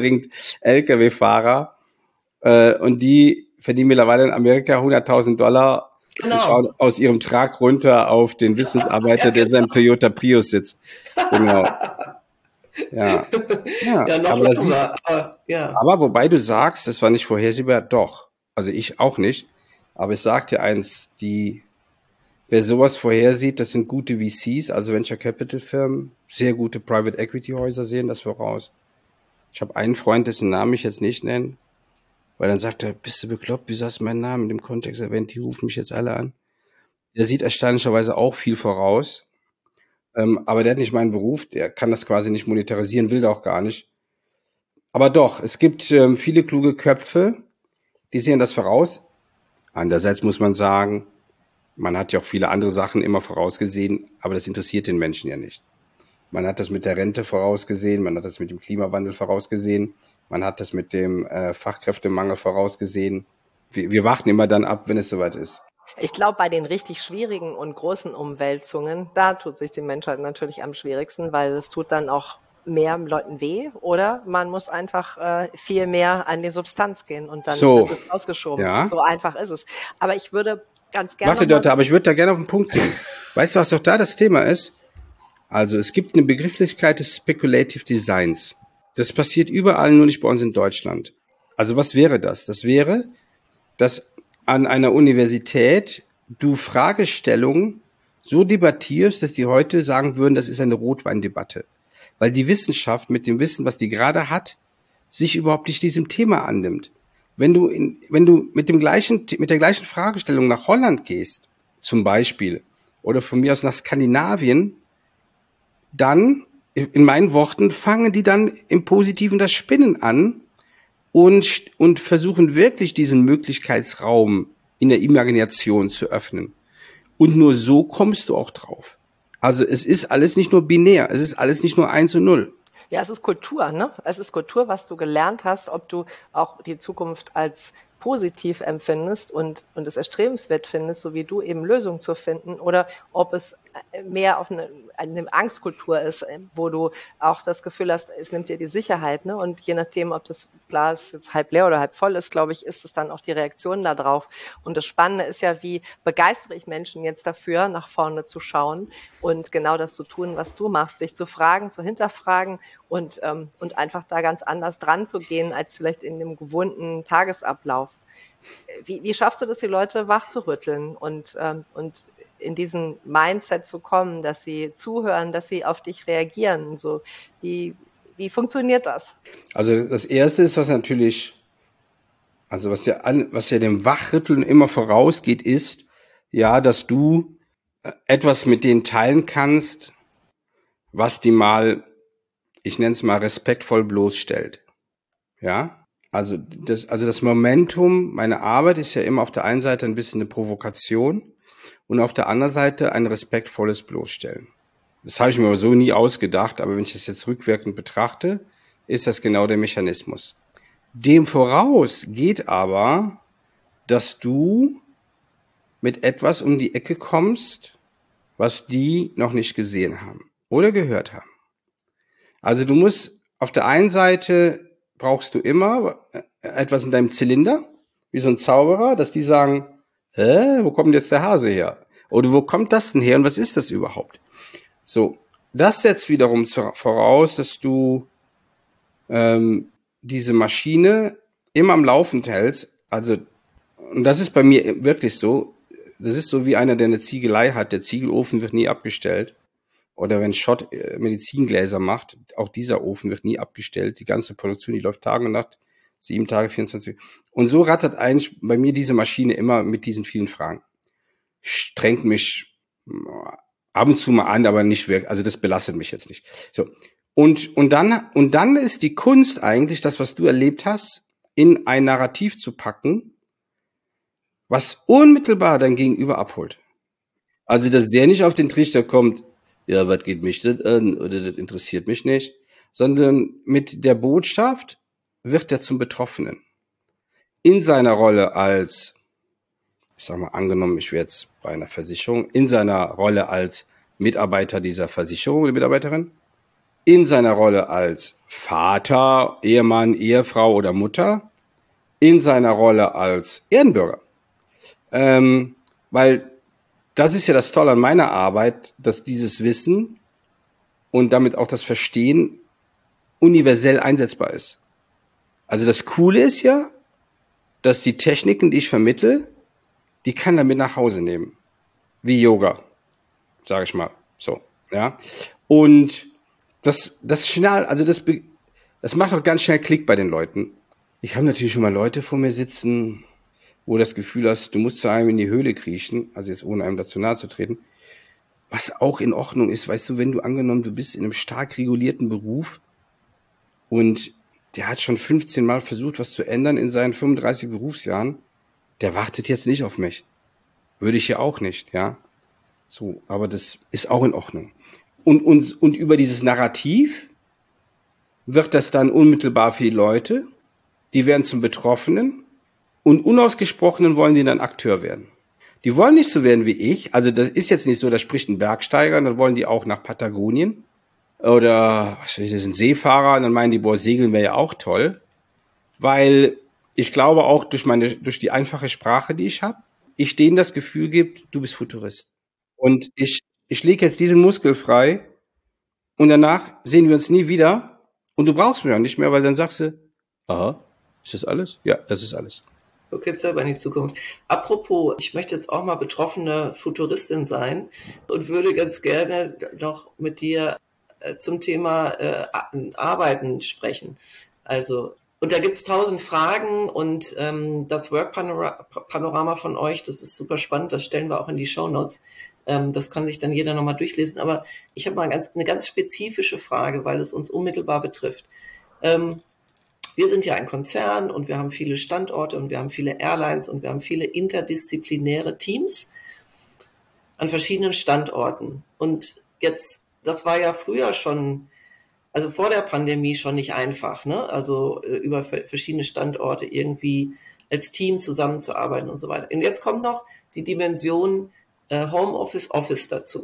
Lkw-Fahrer und die verdienen mittlerweile in Amerika $100.000 und Genau. schauen aus ihrem Trag runter auf den Wissensarbeiter, Ja, der in seinem Toyota Prius sitzt. Genau. Ja. Ja, noch aber, das schlimmer. Ja. aber wobei du sagst, das war nicht vorhersehbar, doch. Also ich auch nicht. Aber ich sag dir eins, wer sowas vorhersieht, das sind gute VCs, also Venture Capital Firmen, sehr gute Private Equity Häuser sehen das voraus. Ich habe einen Freund, dessen Namen ich jetzt nicht nenne, weil dann sagt er, bist du bekloppt, wieso hast du meinen Namen in dem Kontext erwähnt, die rufen mich jetzt alle an. Der sieht erstaunlicherweise auch viel voraus, aber der hat nicht meinen Beruf, der kann das quasi nicht monetarisieren, will der auch gar nicht. Aber doch, es gibt viele kluge Köpfe, die sehen das voraus. Andererseits muss man sagen, man hat ja auch viele andere Sachen immer vorausgesehen, aber das interessiert den Menschen ja nicht. Man hat das mit der Rente vorausgesehen, man hat das mit dem Klimawandel vorausgesehen, man hat das mit dem Fachkräftemangel vorausgesehen. Wir warten immer dann ab, wenn es soweit ist. Ich glaube, bei den richtig schwierigen und großen Umwälzungen, da tut sich die Menschheit natürlich am schwierigsten, weil es tut dann auch mehr Leuten weh, oder man muss einfach viel mehr an die Substanz gehen und dann wird es ausgeschoben. Ja. So einfach ist es. Aber ich würde ganz gerne... Warte, Dörte, aber ich würde da gerne auf den Punkt gehen. Weißt du, was doch da das Thema ist? Also es gibt eine Begrifflichkeit des Speculative Designs. Das passiert überall, nur nicht bei uns in Deutschland. Also was wäre das? Das wäre, dass an einer Universität du Fragestellungen so debattierst, dass die heute sagen würden, das ist eine Rotweindebatte. Weil die Wissenschaft mit dem Wissen, was die gerade hat, sich überhaupt nicht diesem Thema annimmt. Wenn du mit der gleichen Fragestellung nach Holland gehst, zum Beispiel, oder von mir aus nach Skandinavien, dann, in meinen Worten, fangen die dann im Positiven das Spinnen an und versuchen wirklich diesen Möglichkeitsraum in der Imagination zu öffnen. Und nur so kommst du auch drauf. Also es ist alles nicht nur binär, es ist alles nicht nur 1 und 0. Ja, es ist Kultur, ne? Es ist Kultur, was du gelernt hast, ob du auch die Zukunft als positiv empfindest und es erstrebenswert findest, so wie du eben Lösungen zu finden, oder ob es mehr auf eine Angstkultur ist, wo du auch das Gefühl hast, es nimmt dir die Sicherheit, ne? Und je nachdem, ob das Glas jetzt halb leer oder halb voll ist, glaube ich, ist es dann auch die Reaktion da drauf. Und das Spannende ist ja, wie begeistere ich Menschen jetzt dafür, nach vorne zu schauen und genau das zu tun, was du machst, sich zu fragen, zu hinterfragen und einfach da ganz anders dran zu gehen, als vielleicht in dem gewohnten Tagesablauf. Wie schaffst du das, die Leute wachzurütteln und in diesen Mindset zu kommen, dass sie zuhören, dass sie auf dich reagieren? So, wie funktioniert das? Also das Erste ist, was ja dem Wachrütteln immer vorausgeht, ist, ja, dass du etwas mit denen teilen kannst, was die mal, ich nenne es mal, respektvoll bloßstellt. Ja? Also das Momentum meiner Arbeit ist ja immer auf der einen Seite ein bisschen eine Provokation und auf der anderen Seite ein respektvolles Bloßstellen. Das habe ich mir aber so nie ausgedacht, aber wenn ich das jetzt rückwirkend betrachte, ist das genau der Mechanismus. Dem voraus geht aber, dass du mit etwas um die Ecke kommst, was die noch nicht gesehen haben oder gehört haben. Also du musst auf der einen Seite brauchst du immer etwas in deinem Zylinder, wie so ein Zauberer, dass die sagen, wo kommt jetzt der Hase her? Oder wo kommt das denn her und was ist das überhaupt? So, das setzt wiederum voraus, dass du diese Maschine immer am Laufen hältst. Also, und das ist bei mir wirklich so, das ist so wie einer, der eine Ziegelei hat, der Ziegelofen wird nie abgestellt. Oder wenn Schott Medizingläser macht, auch dieser Ofen wird nie abgestellt. Die ganze Produktion, die läuft Tag und Nacht, 7 Tage, 24. Und so rattert eigentlich bei mir diese Maschine immer mit diesen vielen Fragen. Strengt mich ab und zu mal an, aber nicht wirklich, also das belastet mich jetzt nicht. So. Und dann ist die Kunst eigentlich, das, was du erlebt hast, in ein Narrativ zu packen, was unmittelbar dein Gegenüber abholt. Also, dass der nicht auf den Trichter kommt, ja, was geht mich das an, oder das interessiert mich nicht, sondern mit der Botschaft wird er zum Betroffenen. In seiner Rolle als, ich sag mal, angenommen, ich wäre jetzt bei einer Versicherung, in seiner Rolle als Mitarbeiter dieser Versicherung oder Mitarbeiterin, in seiner Rolle als Vater, Ehemann, Ehefrau oder Mutter, in seiner Rolle als Ehrenbürger. Weil das ist ja das Tolle an meiner Arbeit, dass dieses Wissen und damit auch das Verstehen universell einsetzbar ist. Also das Coole ist ja, dass die Techniken, die ich vermittle, die kann er mit nach Hause nehmen. Wie Yoga, sage ich mal. So, ja. Und das schnell, also das macht auch ganz schnell Klick bei den Leuten. Ich habe natürlich schon mal Leute vor mir sitzen, wo du das Gefühl hast, du musst zu einem in die Höhle kriechen, also jetzt ohne einem dazu nahe zu treten, was auch in Ordnung ist, weißt du, wenn du angenommen, du bist in einem stark regulierten Beruf und der hat schon 15 Mal versucht, was zu ändern in seinen 35 Berufsjahren, der wartet jetzt nicht auf mich. Würde ich ja auch nicht, ja. So, aber das ist auch in Ordnung. Und über dieses Narrativ wird das dann unmittelbar für die Leute, die werden zum Betroffenen und Unausgesprochenen wollen die dann Akteur werden. Die wollen nicht so werden wie ich, also das ist jetzt nicht so, da spricht ein Bergsteiger und dann wollen die auch nach Patagonien oder was weiß ich, das sind Seefahrer und dann meinen die, boah, segeln wäre ja auch toll, weil ich glaube auch durch die einfache Sprache, die ich habe, ich denen das Gefühl gibt, du bist Futurist. Und ich lege jetzt diesen Muskel frei und danach sehen wir uns nie wieder und du brauchst mich auch nicht mehr, weil dann sagst du, aha, ist das alles? Ja, das ist alles. Guck jetzt selber in die Zukunft. Apropos, ich möchte jetzt auch mal betroffene Futuristin sein und würde ganz gerne noch mit dir zum Thema Arbeiten sprechen. Also, und da gibt's 1000 Fragen und das Work-Panorama von euch, das ist super spannend, das stellen wir auch in die Shownotes. Das kann sich dann jeder nochmal durchlesen. Aber ich habe mal eine ganz spezifische Frage, weil es uns unmittelbar betrifft. Wir sind ja ein Konzern und wir haben viele Standorte und wir haben viele Airlines und wir haben viele interdisziplinäre Teams an verschiedenen Standorten. Und jetzt, das war ja früher schon, also vor der Pandemie schon nicht einfach, ne? Also über verschiedene Standorte irgendwie als Team zusammenzuarbeiten und so weiter. Und jetzt kommt noch die Dimension Homeoffice, Office dazu.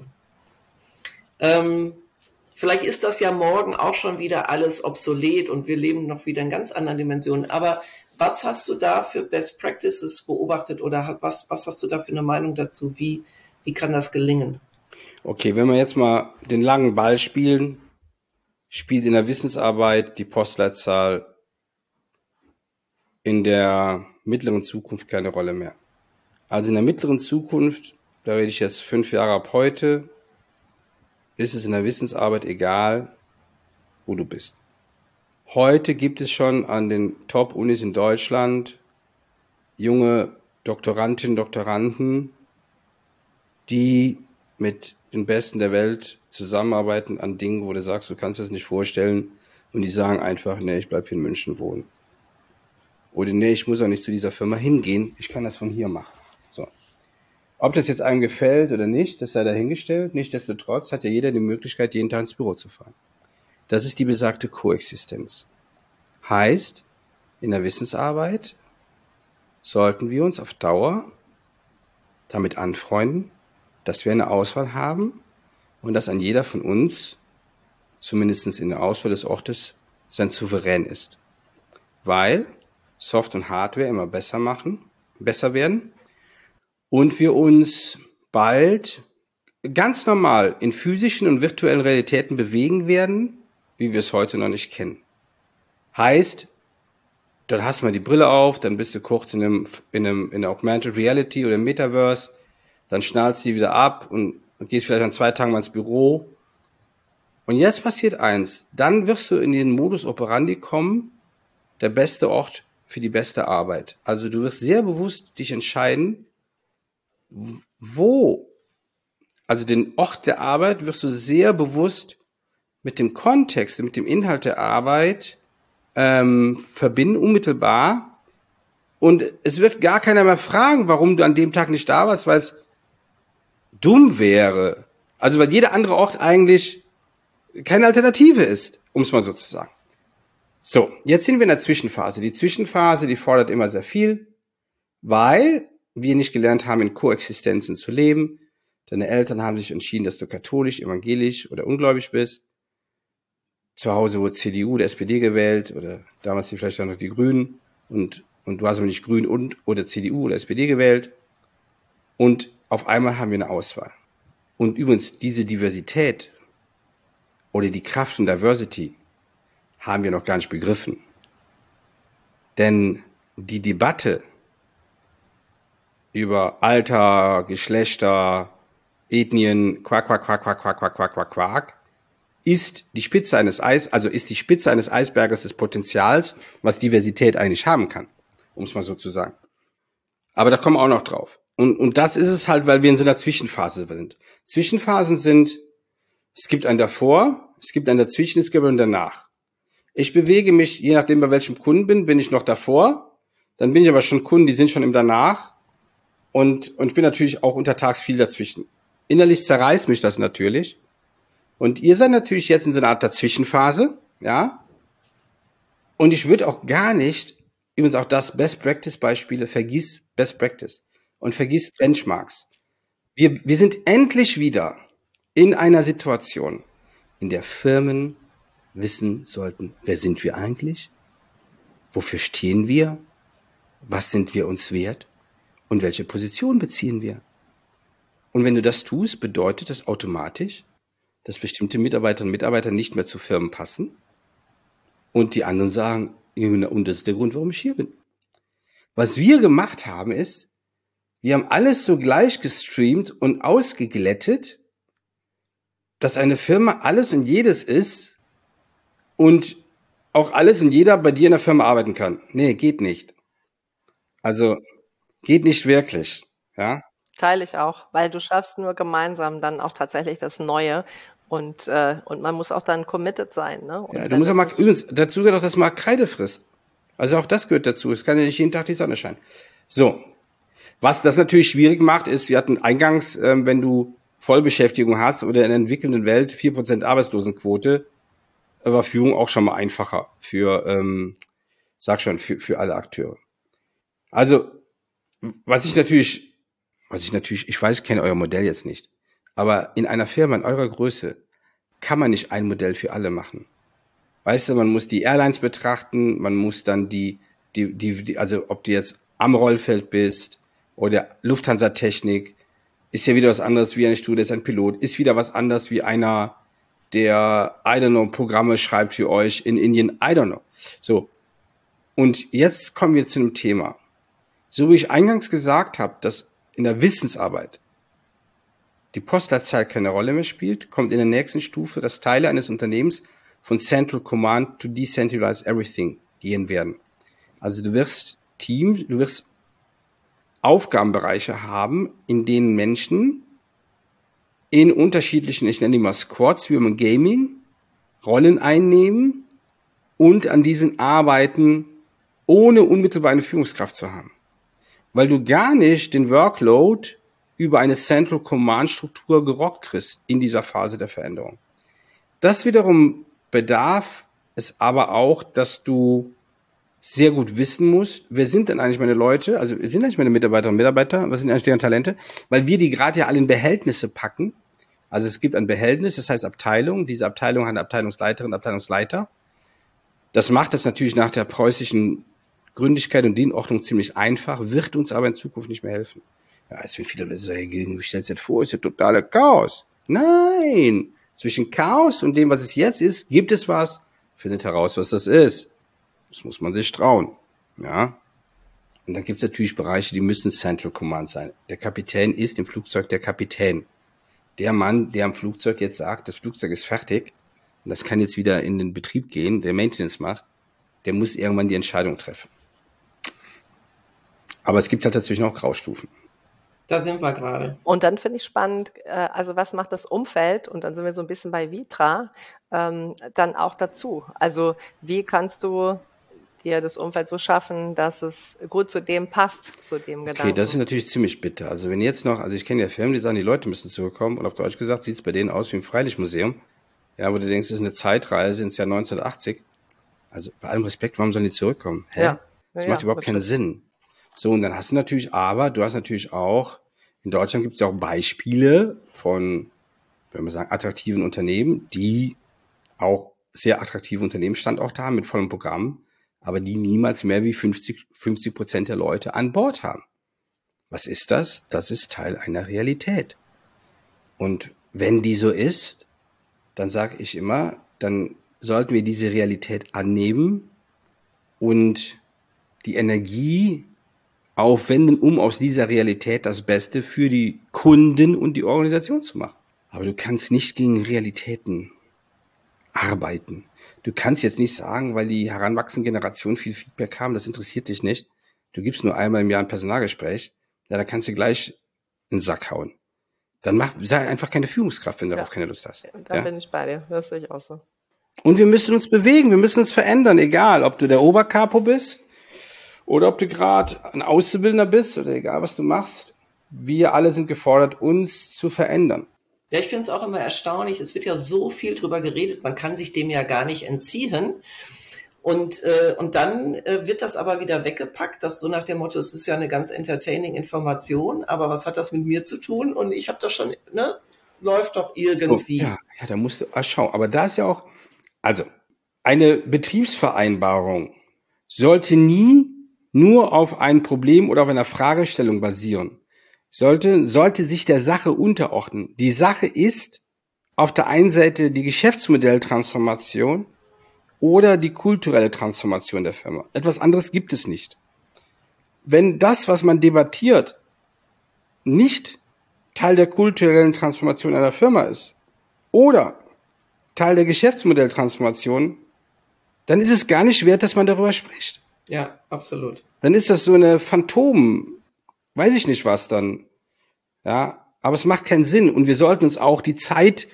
Vielleicht ist das ja morgen auch schon wieder alles obsolet und wir leben noch wieder in ganz anderen Dimensionen. Aber was hast du da für Best Practices beobachtet oder was hast du da für eine Meinung dazu? Wie kann das gelingen? Okay, wenn wir jetzt mal den langen Ball spielen, spielt in der Wissensarbeit die Postleitzahl in der mittleren Zukunft keine Rolle mehr. Also in der mittleren Zukunft, da rede ich jetzt 5 Jahre ab heute, ist es in der Wissensarbeit egal, wo du bist. Heute gibt es schon an den Top-Unis in Deutschland junge Doktorandinnen, Doktoranden, die mit den Besten der Welt zusammenarbeiten an Dingen, wo du sagst, du kannst das nicht vorstellen und die sagen einfach, nee, ich bleib hier in München wohnen. Oder nee, ich muss auch nicht zu dieser Firma hingehen, ich kann das von hier machen. So. Ob das jetzt einem gefällt oder nicht, das sei dahingestellt. Nichtsdestotrotz hat ja jeder die Möglichkeit, jeden Tag ins Büro zu fahren. Das ist die besagte Koexistenz. Heißt, in der Wissensarbeit sollten wir uns auf Dauer damit anfreunden, dass wir eine Auswahl haben und dass ein jeder von uns, zumindest in der Auswahl des Ortes, sein Souverän ist. Weil Soft und Hardware immer besser werden und wir uns bald ganz normal in physischen und virtuellen Realitäten bewegen werden, wie wir es heute noch nicht kennen. Heißt, dann hast du mal die Brille auf, dann bist du kurz in der Augmented Reality oder im Metaverse, dann schnallst du die wieder ab und gehst vielleicht an 2 Tagen mal ins Büro. Und jetzt passiert eins, dann wirst du in den Modus operandi kommen, der beste Ort für die beste Arbeit. Also du wirst sehr bewusst dich entscheiden, wo also den Ort der Arbeit, wirst du sehr bewusst mit dem Kontext, mit dem Inhalt der Arbeit verbinden, unmittelbar. Und es wird gar keiner mehr fragen, warum du an dem Tag nicht da warst, weil es dumm wäre. Also weil jeder andere Ort eigentlich keine Alternative ist, um es mal so zu sagen. So, jetzt sind wir in der Zwischenphase. Die Zwischenphase, die fordert immer sehr viel, weil wir nicht gelernt haben, in Koexistenzen zu leben. Deine Eltern haben sich entschieden, dass du katholisch, evangelisch oder ungläubig bist. Zu Hause wurde CDU oder SPD gewählt oder damals vielleicht auch noch die Grünen und du hast aber nicht Grün oder CDU oder SPD gewählt. Und auf einmal haben wir eine Auswahl. Und übrigens, diese Diversität oder die Kraft von Diversity haben wir noch gar nicht begriffen. Denn die Debatte über Alter, Geschlechter, Ethnien, Quark, ist die Spitze eines Eisberges des Potenzials, was Diversität eigentlich haben kann, um es mal so zu sagen. Aber da kommen wir auch noch drauf. Und das ist es halt, weil wir in so einer Zwischenphase sind. Zwischenphasen sind, es gibt einen davor, es gibt einen dazwischen, es gibt einen danach. Ich bewege mich, je nachdem bei welchem Kunden bin ich noch davor, dann bin ich aber schon Kunden, die sind schon im danach und ich bin natürlich auch untertags viel dazwischen. Innerlich zerreißt mich das natürlich. Und ihr seid natürlich jetzt in so einer Art Dazwischenphase, ja. Und ich würde auch gar nicht, übrigens auch das Best-Practice-Beispiele, vergiss Best Practice und vergiss Benchmarks. Wir sind endlich wieder in einer Situation, in der Firmen wissen sollten, wer sind wir eigentlich? Wofür stehen wir? Was sind wir uns wert? Und welche Position beziehen wir? Und wenn du das tust, bedeutet das automatisch, dass bestimmte Mitarbeiterinnen und Mitarbeiter nicht mehr zu Firmen passen und die anderen sagen, und das ist der Grund, warum ich hier bin. Was wir gemacht haben ist, wir haben alles so gleich gestreamt und ausgeglättet, dass eine Firma alles und jedes ist und auch alles und jeder bei dir in der Firma arbeiten kann. Nee, geht nicht. Also, geht nicht wirklich, ja. Teile ich auch, weil du schaffst nur gemeinsam dann auch tatsächlich das Neue und man muss auch dann committed sein, ne? Und ja, du musst auch mal, übrigens, dazu gehört auch, dass man Kreide frisst. Also auch das gehört dazu. Es kann ja nicht jeden Tag die Sonne scheinen. So. Was das natürlich schwierig macht, ist, wir hatten eingangs, wenn du Vollbeschäftigung hast oder in einer entwickelnden Welt 4% Arbeitslosenquote, war Führung auch schon mal einfacher für alle Akteure. Also, ich weiß, ich kenne euer Modell jetzt nicht, aber in einer Firma in eurer Größe kann man nicht ein Modell für alle machen. Weißt du, man muss die Airlines betrachten, man muss dann also ob du jetzt am Rollfeld bist oder Lufthansa-Technik, ist ja wieder was anderes wie eine Stewardess, ein Pilot, ist wieder was anderes wie einer, der, Programme schreibt für euch in Indien, So. Und jetzt kommen wir zu einem Thema. So wie ich eingangs gesagt habe, dass in der Wissensarbeit die Postleitzahl keine Rolle mehr spielt, kommt in der nächsten Stufe, dass Teile eines Unternehmens von Central Command to Decentralize Everything gehen werden. Also du wirst Aufgabenbereiche haben, in denen Menschen in unterschiedlichen, ich nenne die mal Squads, wie im Gaming, Rollen einnehmen und an diesen arbeiten, ohne unmittelbar eine Führungskraft zu haben. Weil du gar nicht den Workload über eine Central Command Struktur gerockt kriegst in dieser Phase der Veränderung. Das wiederum bedarf es aber auch, dass du sehr gut wissen musst, wer sind denn eigentlich meine Leute, also sind eigentlich meine Mitarbeiterinnen und Mitarbeiter, was sind eigentlich deren Talente, weil wir die gerade ja alle in Behältnisse packen. Also es gibt ein Behältnis, das heißt Abteilung, diese Abteilung hat eine Abteilungsleiterin, Abteilungsleiter. Das macht das natürlich nach der preußischen Gründigkeit und Dienordnung ziemlich einfach, wird uns aber in Zukunft nicht mehr helfen. Ja, als wenn viele sagen, wie stellst du dir vor, ist ja totale Chaos. Nein, zwischen Chaos und dem, was es jetzt ist, gibt es was, findet heraus, was das ist. Das muss man sich trauen, ja. Und dann gibt es natürlich Bereiche, die müssen Central Command sein. Der Kapitän ist im Flugzeug der Kapitän. Der Mann, der am Flugzeug jetzt sagt, das Flugzeug ist fertig und das kann jetzt wieder in den Betrieb gehen, der Maintenance macht, der muss irgendwann die Entscheidung treffen. Aber es gibt halt dazwischen auch Graustufen. Da sind wir gerade. Und dann finde ich spannend, also was macht das Umfeld? Und dann sind wir so ein bisschen bei Vitra, dann auch dazu. Also wie kannst du dir das Umfeld so schaffen, dass es gut zu dem passt, zu dem Okay, Gedanken? das ist natürlich ziemlich bitter. Also wenn jetzt noch, also ich kenne ja Firmen, die sagen, die Leute müssen zurückkommen und auf Deutsch gesagt sieht es bei denen aus wie im Freilichtmuseum. Ja, wo du denkst, das ist eine Zeitreise ins Jahr 1980. Also bei allem Respekt, warum sollen die zurückkommen? Hä? Ja, Das macht überhaupt keinen Sinn. So, und dann hast du natürlich auch, in Deutschland gibt es ja auch Beispiele von, wenn wir sagen, attraktiven Unternehmen, die auch sehr attraktive Unternehmensstandorte haben mit vollem Programm, aber die niemals mehr wie 50% der Leute an Bord haben. Was ist das? Das ist Teil einer Realität. Und wenn die so ist, dann sage ich immer, dann sollten wir diese Realität annehmen und die Energie aufwenden, um aus dieser Realität das Beste für die Kunden und die Organisation zu machen. Aber du kannst nicht gegen Realitäten arbeiten. Du kannst jetzt nicht sagen, weil die heranwachsende Generation viel Feedback haben, das interessiert dich nicht. Du gibst nur einmal im Jahr ein Personalgespräch, ja, da kannst du gleich in den Sack hauen. Dann sei einfach keine Führungskraft, wenn du darauf keine Lust hast. Da bin ich bei dir, das sehe ich auch so. Und wir müssen uns bewegen, wir müssen uns verändern, egal, ob du der Oberkapo bist oder ob du gerade ein Auszubildender bist oder egal, was du machst. Wir alle sind gefordert, uns zu verändern. Ja, ich finde es auch immer erstaunlich. Es wird ja so viel drüber geredet, man kann sich dem ja gar nicht entziehen. Und dann wird das aber wieder weggepackt, das so nach dem Motto, es ist ja eine ganz entertaining Information, aber was hat das mit mir zu tun? Und ich habe das schon, ne, läuft doch irgendwie. So, ja, da musst du schauen. Aber da ist ja auch, also eine Betriebsvereinbarung sollte nie nur auf ein Problem oder auf einer Fragestellung basieren. Sollte sich der Sache unterordnen. Die Sache ist auf der einen Seite die Geschäftsmodelltransformation oder die kulturelle Transformation der Firma. Etwas anderes gibt es nicht. Wenn das, was man debattiert, nicht Teil der kulturellen Transformation einer Firma ist oder Teil der Geschäftsmodelltransformation, dann ist es gar nicht wert, dass man darüber spricht. Ja, absolut. Dann ist das so eine Phantom, weiß ich nicht was dann. Ja, aber es macht keinen Sinn und wir sollten uns auch die Zeit,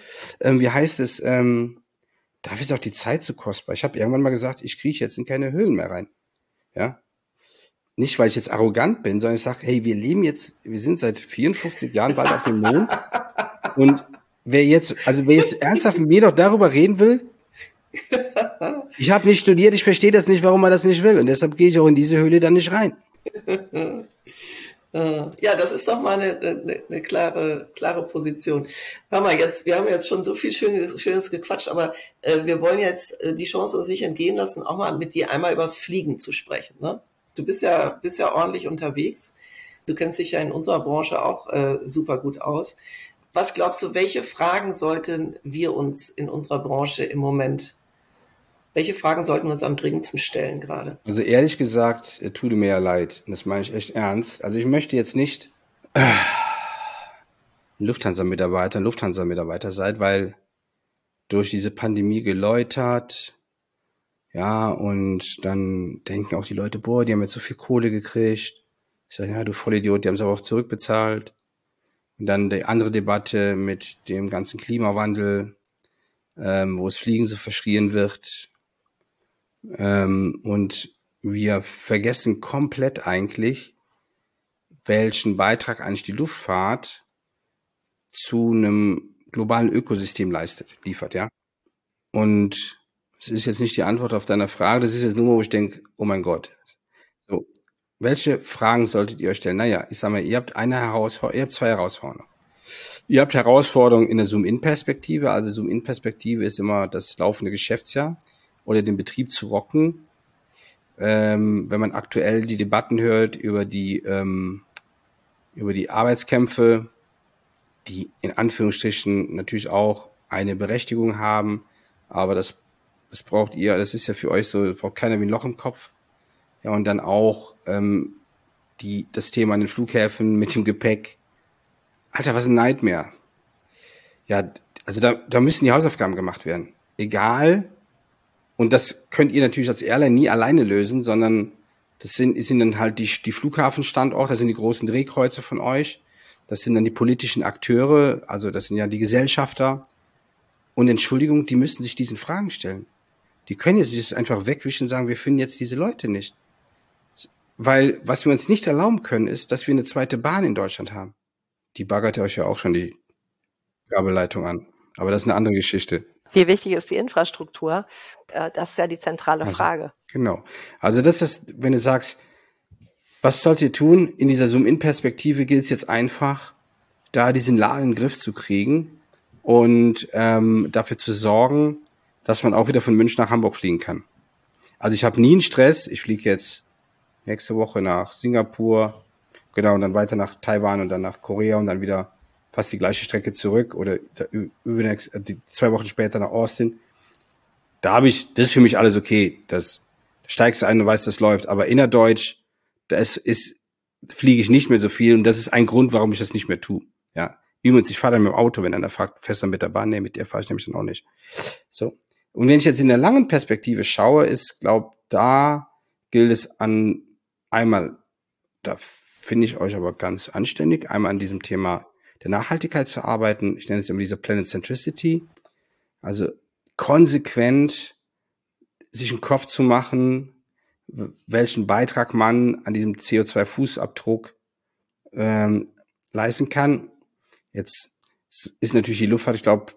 dafür ist auch die Zeit zu kostbar. Ich habe irgendwann mal gesagt, ich krieche jetzt in keine Höhlen mehr rein. Ja, nicht, weil ich jetzt arrogant bin, sondern ich sage, hey, wir sind seit 54 Jahren bald auf dem Mond und wer jetzt ernsthaft mit mir doch darüber reden will, ich habe nicht studiert, ich verstehe das nicht, warum man das nicht will und deshalb gehe ich auch in diese Höhle dann nicht rein. Ja, das ist doch mal eine klare Position. Hör mal, wir haben jetzt schon so viel Schönes gequatscht, aber wir wollen jetzt die Chance uns nicht entgehen lassen, auch mal mit dir einmal übers Fliegen zu sprechen. Ne? Du bist ja ordentlich unterwegs. Du kennst dich ja in unserer Branche auch super gut aus. Was glaubst du, welche Fragen sollten wir uns in unserer Branche im Moment, welche Fragen sollten wir uns am dringendsten stellen gerade? Also ehrlich gesagt, tut mir ja leid. Und das meine ich echt ernst. Also ich möchte jetzt nicht Lufthansa-Mitarbeiter seid, weil durch diese Pandemie geläutert, ja, und dann denken auch die Leute, boah, die haben jetzt so viel Kohle gekriegt. Ich sage, ja, du Vollidiot, die haben es aber auch zurückbezahlt. Und dann die andere Debatte mit dem ganzen Klimawandel, wo das Fliegen so verschrien wird. Und wir vergessen komplett eigentlich, welchen Beitrag eigentlich die Luftfahrt zu einem globalen Ökosystem liefert, ja. Und es ist jetzt nicht die Antwort auf deine Frage, das ist jetzt nur, wo ich denke, oh mein Gott. So, welche Fragen solltet ihr euch stellen? Naja, ich sag mal, ihr habt zwei Herausforderungen. Ihr habt Herausforderungen in der Zoom-In-Perspektive. Also Zoom-In-Perspektive ist immer das laufende Geschäftsjahr oder den Betrieb zu rocken. Wenn man aktuell die Debatten hört über die Arbeitskämpfe, die in Anführungsstrichen natürlich auch eine Berechtigung haben, aber das braucht ihr, das ist ja für euch so, braucht keiner wie ein Loch im Kopf. Ja, und dann auch das Thema an den Flughäfen mit dem Gepäck. Alter, was ein Nightmare. Ja, also da müssen die Hausaufgaben gemacht werden. Egal. Und das könnt ihr natürlich als Airline nie alleine lösen, sondern das sind dann halt die Flughafenstandorte, das sind die großen Drehkreuze von euch. Das sind dann die politischen Akteure, also das sind ja die Gesellschafter. Und Entschuldigung, die müssen sich diesen Fragen stellen. Die können jetzt das einfach wegwischen und sagen, wir finden jetzt diese Leute nicht. Weil was wir uns nicht erlauben können, ist, dass wir eine zweite Bahn in Deutschland haben. Die baggert euch ja auch schon die Kabelleitung an. Aber das ist eine andere Geschichte. Wie wichtig ist die Infrastruktur? Das ist ja die zentrale Frage. Genau. Also das ist, wenn du sagst, was sollt ihr tun? In dieser Zoom-In-Perspektive gilt es jetzt einfach, da diesen Laden in den Griff zu kriegen und dafür zu sorgen, dass man auch wieder von München nach Hamburg fliegen kann. Also ich habe nie einen Stress. Ich fliege jetzt nächste Woche nach Singapur, genau, und dann weiter nach Taiwan und dann nach Korea und dann wieder fast die gleiche Strecke zurück oder übernächst, 2 Wochen später nach Austin. Das ist für mich alles okay. Das steigst du ein und weißt, das läuft. Aber innerdeutsch, fliege ich nicht mehr so viel und das ist ein Grund, warum ich das nicht mehr tue. Ja. Übrigens, ich fahre dann mit dem Auto, wenn einer fragt, fährst du mit der Bahn? Nee, mit der fahre ich nämlich dann auch nicht. So. Und wenn ich jetzt in der langen Perspektive schaue, da gilt es einmal, da finde ich euch aber ganz anständig, einmal an diesem Thema der Nachhaltigkeit zu arbeiten. Ich nenne es immer diese Planet Centricity. Also konsequent sich einen Kopf zu machen, welchen Beitrag man an diesem CO2-Fußabdruck leisten kann. Jetzt ist natürlich die Luftfahrt, ich glaube,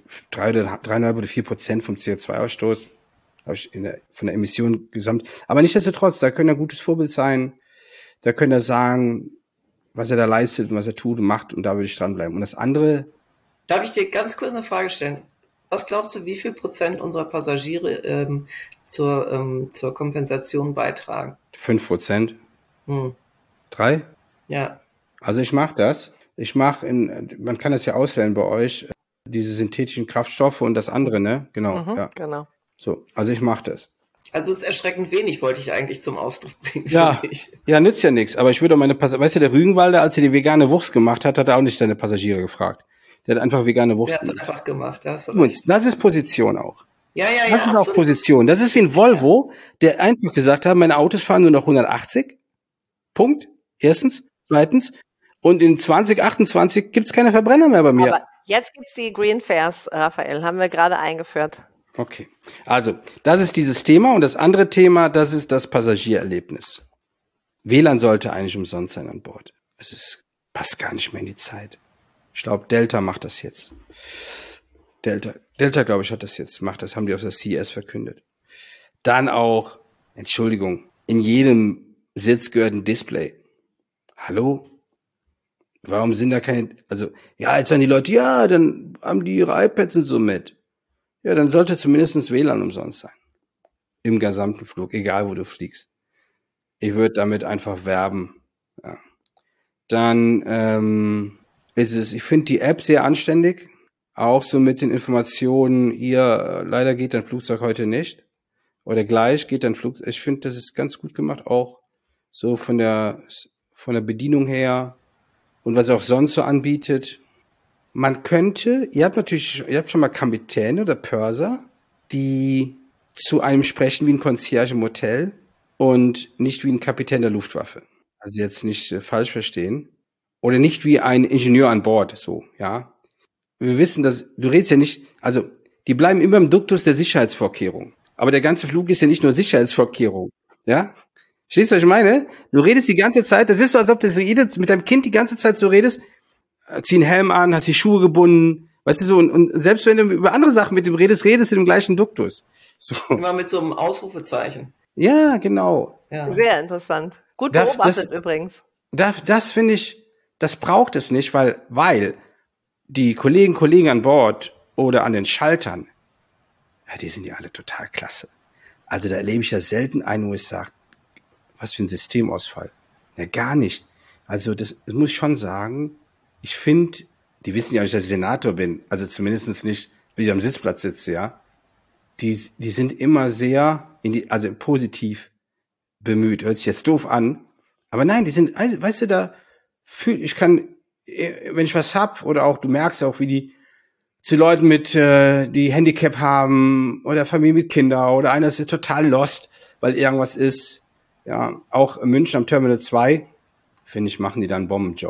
3,5 oder 4% vom CO2-Ausstoß, habe ich von der Emission gesamt. Aber nichtsdestotrotz, da können ja gutes Vorbild sein. Da können er sagen, was er da leistet und was er tut und macht, und da würde ich dranbleiben. Und das andere... Darf ich dir ganz kurz eine Frage stellen? Was glaubst du, wie viel Prozent unserer Passagiere zur Kompensation beitragen? 5%. 3? Ja. Also ich mache das. Man kann das ja auswählen bei euch, diese synthetischen Kraftstoffe und das andere, ne? Genau. Ja. Genau. So, also ich mache das. Also es ist erschreckend wenig, wollte ich eigentlich zum Ausdruck bringen. Ja, nützt ja nichts. Aber ich würde weißt du, der Rügenwalder, als er die vegane Wurst gemacht hat er auch nicht seine Passagiere gefragt. Der hat einfach vegane Wurst gemacht. Der hat es einfach gemacht, das ist Position auch. Ja. Das ist auch Position. Das ist wie ein Volvo, der einfach gesagt hat, meine Autos fahren nur noch 180. Punkt. Erstens. Zweitens. Und in 2028 gibt's keine Verbrenner mehr bei mir. Aber jetzt gibt's die Green Fares, Raphael, haben wir gerade eingeführt. Okay. Also, das ist dieses Thema. Und das andere Thema, das ist das Passagiererlebnis. WLAN sollte eigentlich umsonst sein an Bord. Passt gar nicht mehr in die Zeit. Ich glaube, Delta macht das jetzt. Delta, glaube ich, macht das, haben die auf der CES verkündet. Dann auch, Entschuldigung, in jedem Sitz gehört ein Display. Hallo? Warum sind da keine, jetzt sagen die Leute, ja, dann haben die ihre iPads und so mit. Ja, dann sollte zumindest WLAN umsonst sein. Im gesamten Flug, egal wo du fliegst. Ich würde damit einfach werben. Ja. Dann ich finde die App sehr anständig. Auch so mit den Informationen, leider geht dein Flugzeug heute nicht. Oder gleich geht dein Flugzeug. Ich finde, das ist ganz gut gemacht, auch so von der Bedienung her und was er auch sonst so anbietet. Man könnte, ihr habt schon mal Kapitäne oder Purser, die zu einem sprechen wie ein Concierge im Hotel und nicht wie ein Kapitän der Luftwaffe. Also jetzt nicht falsch verstehen. Oder nicht wie ein Ingenieur an Bord, so, ja. Wir wissen, dass, du redest ja nicht, die bleiben immer im Duktus der Sicherheitsvorkehrung. Aber der ganze Flug ist ja nicht nur Sicherheitsvorkehrung, ja. Verstehst du, was ich meine? Du redest die ganze Zeit, das ist so, als ob du mit deinem Kind die ganze Zeit so redest, zieh einen Helm an, hast die Schuhe gebunden, weißt du so, und selbst wenn du über andere Sachen mit ihm redest du im gleichen Duktus. So. Immer mit so einem Ausrufezeichen. Ja, genau. Ja. Sehr interessant. Gut beobachtet übrigens. Das finde ich, das braucht es nicht, weil die Kollegen an Bord oder an den Schaltern, ja, die sind ja alle total klasse. Also da erlebe ich ja selten einen, wo ich sage, was für ein Systemausfall. Ja, gar nicht. Also das muss ich schon sagen, ich finde, die wissen ja nicht, dass ich Senator bin, also zumindest nicht, wie ich am Sitzplatz sitze, ja. Die sind immer sehr positiv bemüht. Hört sich jetzt doof an, aber nein, die sind, weißt du, ich kann, wenn ich was hab, oder auch, du merkst auch, wie die zu Leuten mit, die Handicap haben, oder Familie mit Kindern, oder einer ist total lost, weil irgendwas ist, ja, auch in München am Terminal 2, finde ich, machen die da einen Bombenjob.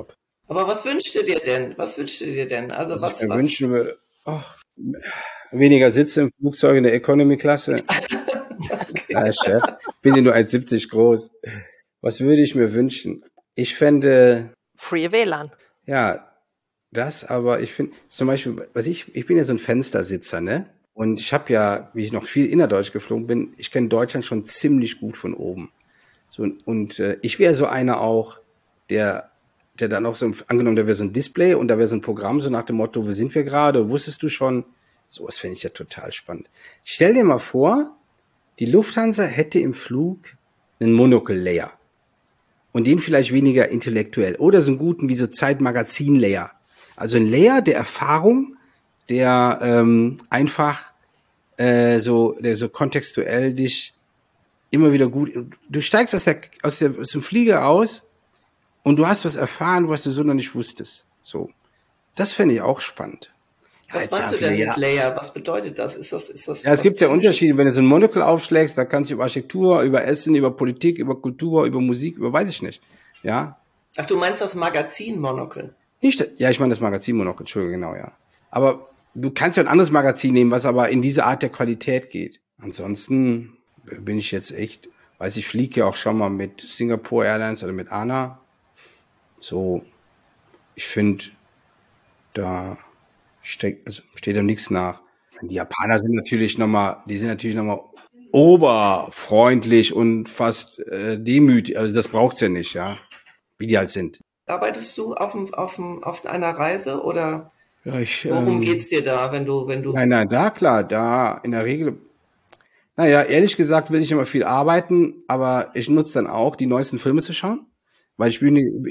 Aber was wünschst du dir denn? Was wünschst du dir denn? Also Was ich mir wünschen würde, weniger Sitze im Flugzeug in der Economy-Klasse. Okay. Chef, ich bin ja nur 1,70 groß. Was würde ich mir wünschen? Ich fände... Free WLAN. Ja, aber ich finde, zum Beispiel, ich bin ja so ein Fenstersitzer, ne? Und ich habe ja, wie ich noch viel innerdeutsch geflogen bin, ich kenne Deutschland schon ziemlich gut von oben. So, und ich wäre so einer auch, der dann auch so, angenommen, da wäre so ein Display und da wäre so ein Programm, so nach dem Motto, wo sind wir gerade, wusstest du schon? Sowas fände ich ja total spannend. Stell dir mal vor, die Lufthansa hätte im Flug einen Monocle-Layer. Und den vielleicht weniger intellektuell. Oder so einen guten wie so Zeitmagazin-Layer. Also ein Layer der Erfahrung, der einfach der so kontextuell dich immer wieder gut. Du steigst aus dem Flieger aus und du hast was erfahren, was du so noch nicht wusstest. So, das fände ich auch spannend. Was meinst du denn mit Layer? Was bedeutet das? Ist das? Ja, es gibt ja Unterschiede. Wenn du so ein Monocle aufschlägst, da kannst du über Architektur, über Essen, über Politik, über Kultur, über Musik, über weiß ich nicht. Ja. Ach, du meinst das Magazin-Monocle? Ja, ich meine das Magazin-Monocle, Entschuldigung, genau, ja. Aber du kannst ja ein anderes Magazin nehmen, was aber in diese Art der Qualität geht. Ansonsten bin ich jetzt echt, ich fliege ja auch schon mal mit Singapore Airlines oder mit ANA. So, ich finde, da steht dem nichts nach. Die Japaner sind natürlich nochmal oberfreundlich und fast demütig. Also das braucht's ja nicht, ja. Wie die halt sind. Arbeitest du auf einer Reise oder ja, worum geht's dir da, wenn du? Nein, da in der Regel. Naja, ehrlich gesagt will ich immer viel arbeiten, aber ich nutze dann auch, die neuesten Filme zu schauen. Weil ich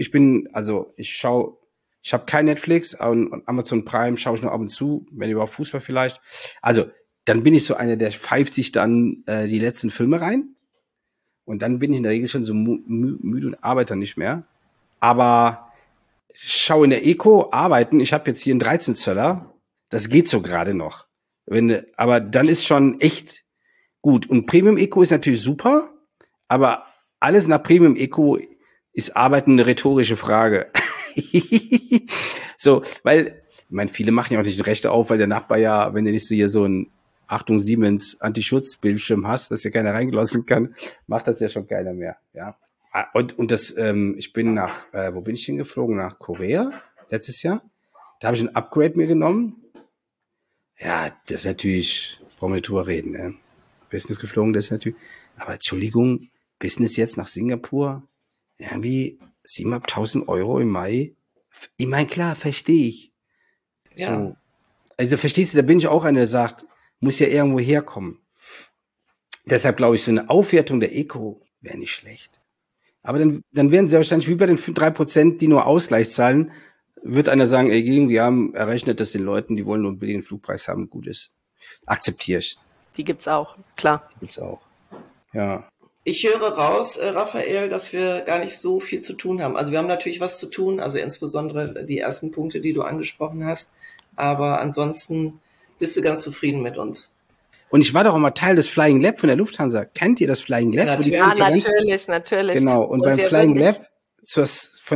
habe kein Netflix und Amazon Prime schaue ich nur ab und zu, wenn überhaupt Fußball vielleicht. Also, dann bin ich so einer, der pfeift sich dann die letzten Filme rein. Und dann bin ich in der Regel schon so müde und arbeite dann nicht mehr. Aber schau in der Eco arbeiten. Ich habe jetzt hier einen 13 Zöller. Das geht so gerade noch. Aber dann ist schon echt gut. Und Premium Eco ist natürlich super. Aber alles nach Premium Eco ist Arbeiten eine rhetorische Frage. So, weil, ich meine, viele machen ja auch nicht die Rechte auf, weil der Nachbar ja, wenn du nicht so hier so ein Achtung Siemens Anti-Schutz-Bildschirm hast, dass ja keiner reingelassen kann, macht das ja schon keiner mehr, ja. Und das, ich bin wo bin ich hingeflogen? Nach Korea letztes Jahr. Da habe ich ein Upgrade mir genommen. Ja, das ist natürlich, brauchen wir nicht drüber reden, ne? Business geflogen, das ist natürlich, aber Entschuldigung, Business jetzt nach Singapur, irgendwie 7.500 € im Mai. Ich meine, klar, verstehe ich. Ja. So. Also verstehst du, da bin ich auch einer, der sagt, muss ja irgendwo herkommen. Deshalb glaube ich, so eine Aufwertung der Eco wäre nicht schlecht. Aber dann werden sie wahrscheinlich wie bei den 3%, die nur Ausgleich zahlen, wird einer sagen, wir haben errechnet, dass den Leuten, die wollen nur einen billigen Flugpreis haben, gut ist. Akzeptiere ich. Die gibt's auch, klar. Die gibt's auch, ja. Ich höre raus, Raphael, dass wir gar nicht so viel zu tun haben. Also wir haben natürlich was zu tun, also insbesondere die ersten Punkte, die du angesprochen hast. Aber ansonsten bist du ganz zufrieden mit uns. Und ich war doch auch mal Teil des Flying Lab von der Lufthansa. Kennt ihr das Flying Lab? Natürlich. Genau. Und beim Flying Lab zur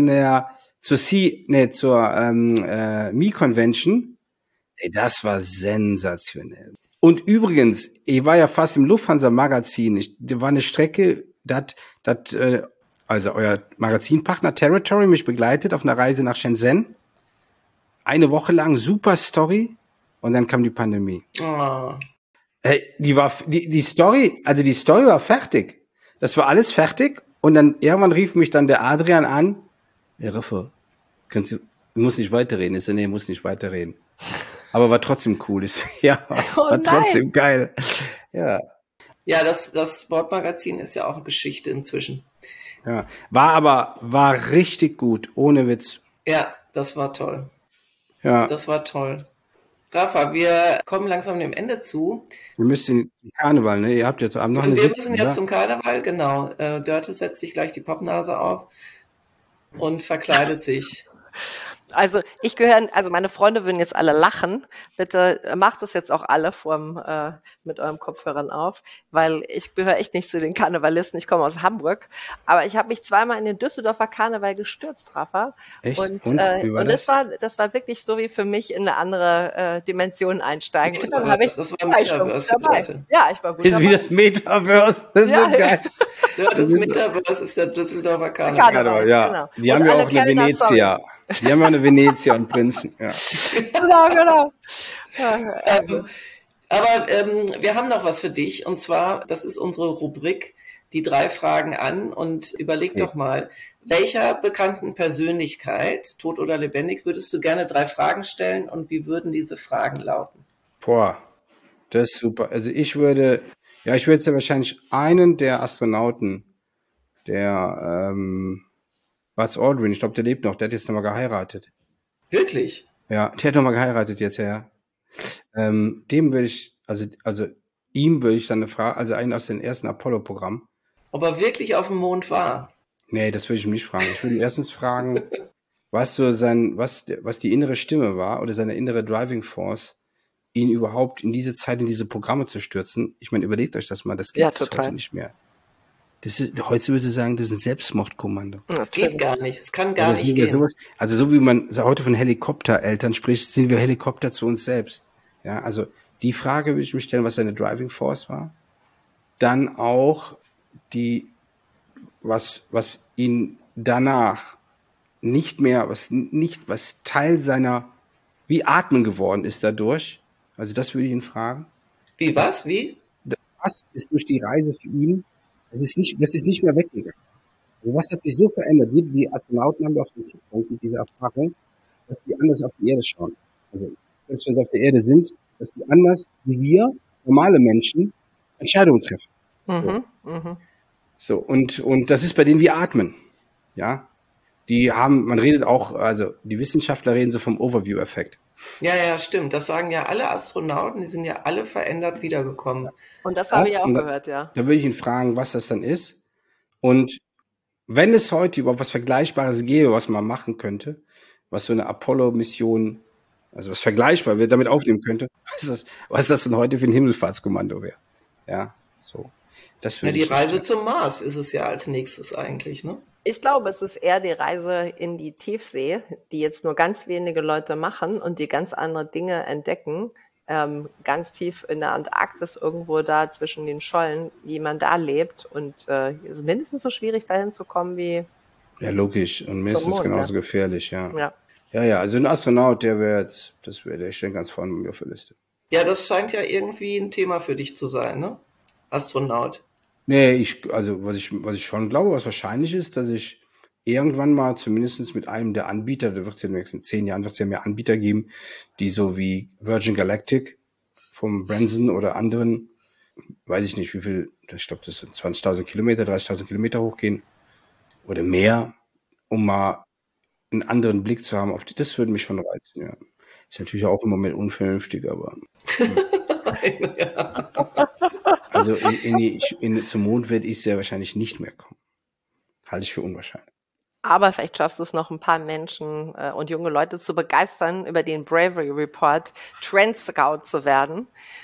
Me-Convention, das war sensationell. Und übrigens, ich war ja fast im Lufthansa-Magazin. Da war eine Strecke, also euer Magazinpartner Territory mich begleitet auf einer Reise nach Shenzhen. Eine Woche lang, super Story. Und dann kam die Pandemie. Oh. Die Story war fertig. Das war alles fertig. Und dann irgendwann rief mich dann der Adrian an. Ja, Raffa, du musst nicht weiterreden. Ich so, nee, muss nicht weiterreden. Aber war trotzdem cool. War trotzdem geil. Ja. Ja, das Sportmagazin ist ja auch eine Geschichte inzwischen. Ja. War richtig gut, ohne Witz. Ja, das war toll. Ja. Das war toll. Rafa, wir kommen langsam dem Ende zu. Wir müssen zum Karneval, ne? Ihr habt jetzt am noch eine Wir müssen jetzt zum Karneval, genau. Dörte setzt sich gleich die Pappnase auf und verkleidet sich. Also also meine Freunde würden jetzt alle lachen. Bitte macht das jetzt auch alle mit eurem Kopfhörern auf, weil ich gehöre echt nicht zu den Karnevalisten. Ich komme aus Hamburg, aber ich habe mich zweimal in den Düsseldorfer Karneval gestürzt, Rafa. Echt? Und Wie war das? das war wirklich so wie für mich in eine andere Dimension einsteigen. Und dann Das war Metaverse für Leute. Ja, ich war gut Ist dabei. wie das Metaverse. Das ist so geil. Das Metaverse ist der Düsseldorfer Karneval. Karneval, Ja. genau. Die Und haben ja alle auch eine Kellner, Venezia. Die haben ja eine Venezia und Prinzen. Ja. Genau. Aber wir haben noch was für dich. Und zwar, das ist unsere Rubrik, die 3 Fragen an. Und überleg doch mal, welcher bekannten Persönlichkeit, tot oder lebendig, würdest du gerne 3 Fragen stellen und wie würden diese Fragen lauten? Boah, das ist super. Also ich würde jetzt ja wahrscheinlich einen der Astronauten, der Buzz Aldrin, ich glaube, der lebt noch, der hat jetzt nochmal geheiratet. Wirklich? Ja, der hat nochmal geheiratet jetzt, ja. Dem würde ich, ihm würde ich dann eine Frage, also einen aus dem ersten Apollo-Programm. Ob er wirklich auf dem Mond war? Nee, das würde ich ihm nicht fragen. Ich würde ihn erstens fragen, was die innere Stimme war oder seine innere Driving Force, ihn überhaupt in diese Zeit, in diese Programme zu stürzen. Ich meine, überlegt euch das mal, das gibt es heute nicht mehr. Heute würde ich sagen, das ist ein Selbstmordkommando. Das geht gar nicht, es kann gar nicht gehen. Sowas, also so wie man heute von Helikoptereltern spricht, sind wir Helikopter zu uns selbst. Ja, also die Frage würde ich mir stellen, was seine Driving Force war. Dann auch was ihn danach was Teil seiner, wie Atmen geworden ist dadurch. Also das würde ich ihn fragen. Wie, was? Wie? Was ist durch die Reise für ihn? Das ist nicht mehr weggegangen. Also was hat sich so verändert? Die Astronauten haben ja auf den Tiefpunkt mit dieser Erfahrung, dass die anders auf die Erde schauen. Also selbst wenn sie auf der Erde sind, dass die anders wie wir, normale Menschen, Entscheidungen treffen. So, und das ist bei denen wie Atmen. Ja. Man redet auch, also die Wissenschaftler reden so vom Overview-Effekt. Ja, stimmt. Das sagen ja alle Astronauten, die sind ja alle verändert wiedergekommen. Und das habe ich auch gehört, ja. Da würde ich ihn fragen, was das dann ist. Und wenn es heute überhaupt was Vergleichbares gäbe, was man machen könnte, was so eine Apollo-Mission, also was vergleichbar wird, damit aufnehmen könnte, was das denn heute für ein Himmelfahrtskommando wäre. Ja, so. Das würde die Reise zum Mars ist es ja als nächstes eigentlich, ne? Ich glaube, es ist eher die Reise in die Tiefsee, die jetzt nur ganz wenige Leute machen und die ganz andere Dinge entdecken, ganz tief in der Antarktis, irgendwo da zwischen den Schollen, wie man da lebt. Und es ist mindestens so schwierig, dahin zu kommen wie... Ja, logisch. Und mindestens Mond, genauso gefährlich, ja. Ja, Also ein Astronaut, der steht ganz vorne bei mir auf der Liste. Ja, das scheint ja irgendwie ein Thema für dich zu sein, ne? Astronaut. Nee, was ich schon glaube, was wahrscheinlich ist, dass ich irgendwann mal zumindest mit einem der Anbieter, da wird es ja in den nächsten 10 Jahren mehr Anbieter geben, die so wie Virgin Galactic vom Branson oder anderen, weiß ich nicht wie viel, ich glaube das sind 20.000 Kilometer, 30.000 Kilometer hochgehen oder mehr, um mal einen anderen Blick zu haben das würde mich schon reizen, ja. Ist natürlich auch im Moment unvernünftig, aber... Ja. Also zum Mond werde ich sehr wahrscheinlich nicht mehr kommen. Halte ich für unwahrscheinlich. Aber vielleicht schaffst du es noch, ein paar Menschen und junge Leute zu begeistern, über den Bravery Report Trend Scout zu werden.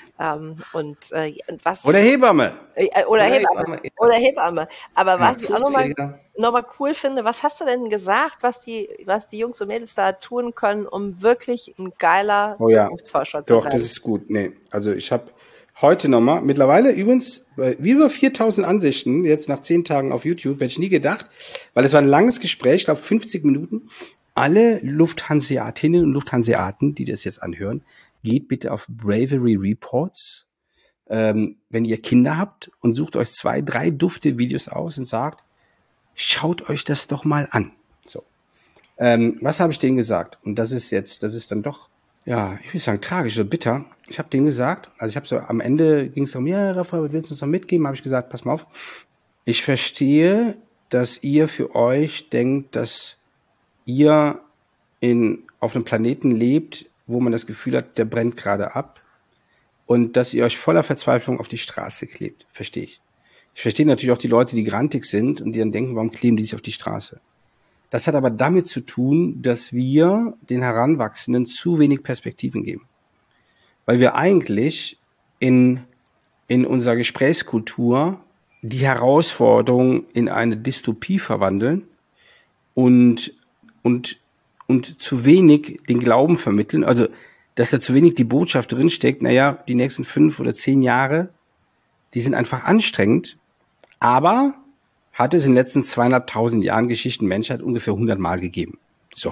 Oder Hebamme. Oder Hebamme. Aber was ich auch nochmal cool finde, was hast du denn gesagt, was die Jungs und Mädels da tun können, um wirklich ein geiler Zukunftsforscher zu werden? Doch, das ist gut. Nee, also ich habe heute nochmal, mittlerweile übrigens, wie über 4.000 Ansichten, jetzt nach 10 Tagen auf YouTube, hätte ich nie gedacht, weil es war ein langes Gespräch, ich glaube 50 Minuten. Alle Lufthanseatinnen und Lufthanseaten, die das jetzt anhören, geht bitte auf Bravery Reports, wenn ihr Kinder habt und sucht euch 2, 3 dufte Videos aus und sagt, schaut euch das doch mal an. So. Was habe ich denen gesagt? Und das ist dann doch, ja, ich will sagen, tragisch, so bitter. Ich habe denen gesagt, also ich habe so am Ende ging es darum, ja, Raphael, was willst du uns noch mitgeben? Habe ich gesagt, pass mal auf, ich verstehe, dass ihr für euch denkt, dass ihr auf einem Planeten lebt, wo man das Gefühl hat, der brennt gerade ab und dass ihr euch voller Verzweiflung auf die Straße klebt. Verstehe ich. Ich verstehe natürlich auch die Leute, die grantig sind und die dann denken, warum kleben die sich auf die Straße? Das hat aber damit zu tun, dass wir den Heranwachsenden zu wenig Perspektiven geben. Weil wir eigentlich in unserer Gesprächskultur die Herausforderung in eine Dystopie verwandeln und zu wenig den Glauben vermitteln, also dass da zu wenig die Botschaft drinsteckt, naja, die nächsten 5 oder 10 Jahre, die sind einfach anstrengend, aber hat es in den letzten 200.000 Jahren Geschichten Menschheit ungefähr 100 Mal gegeben. So.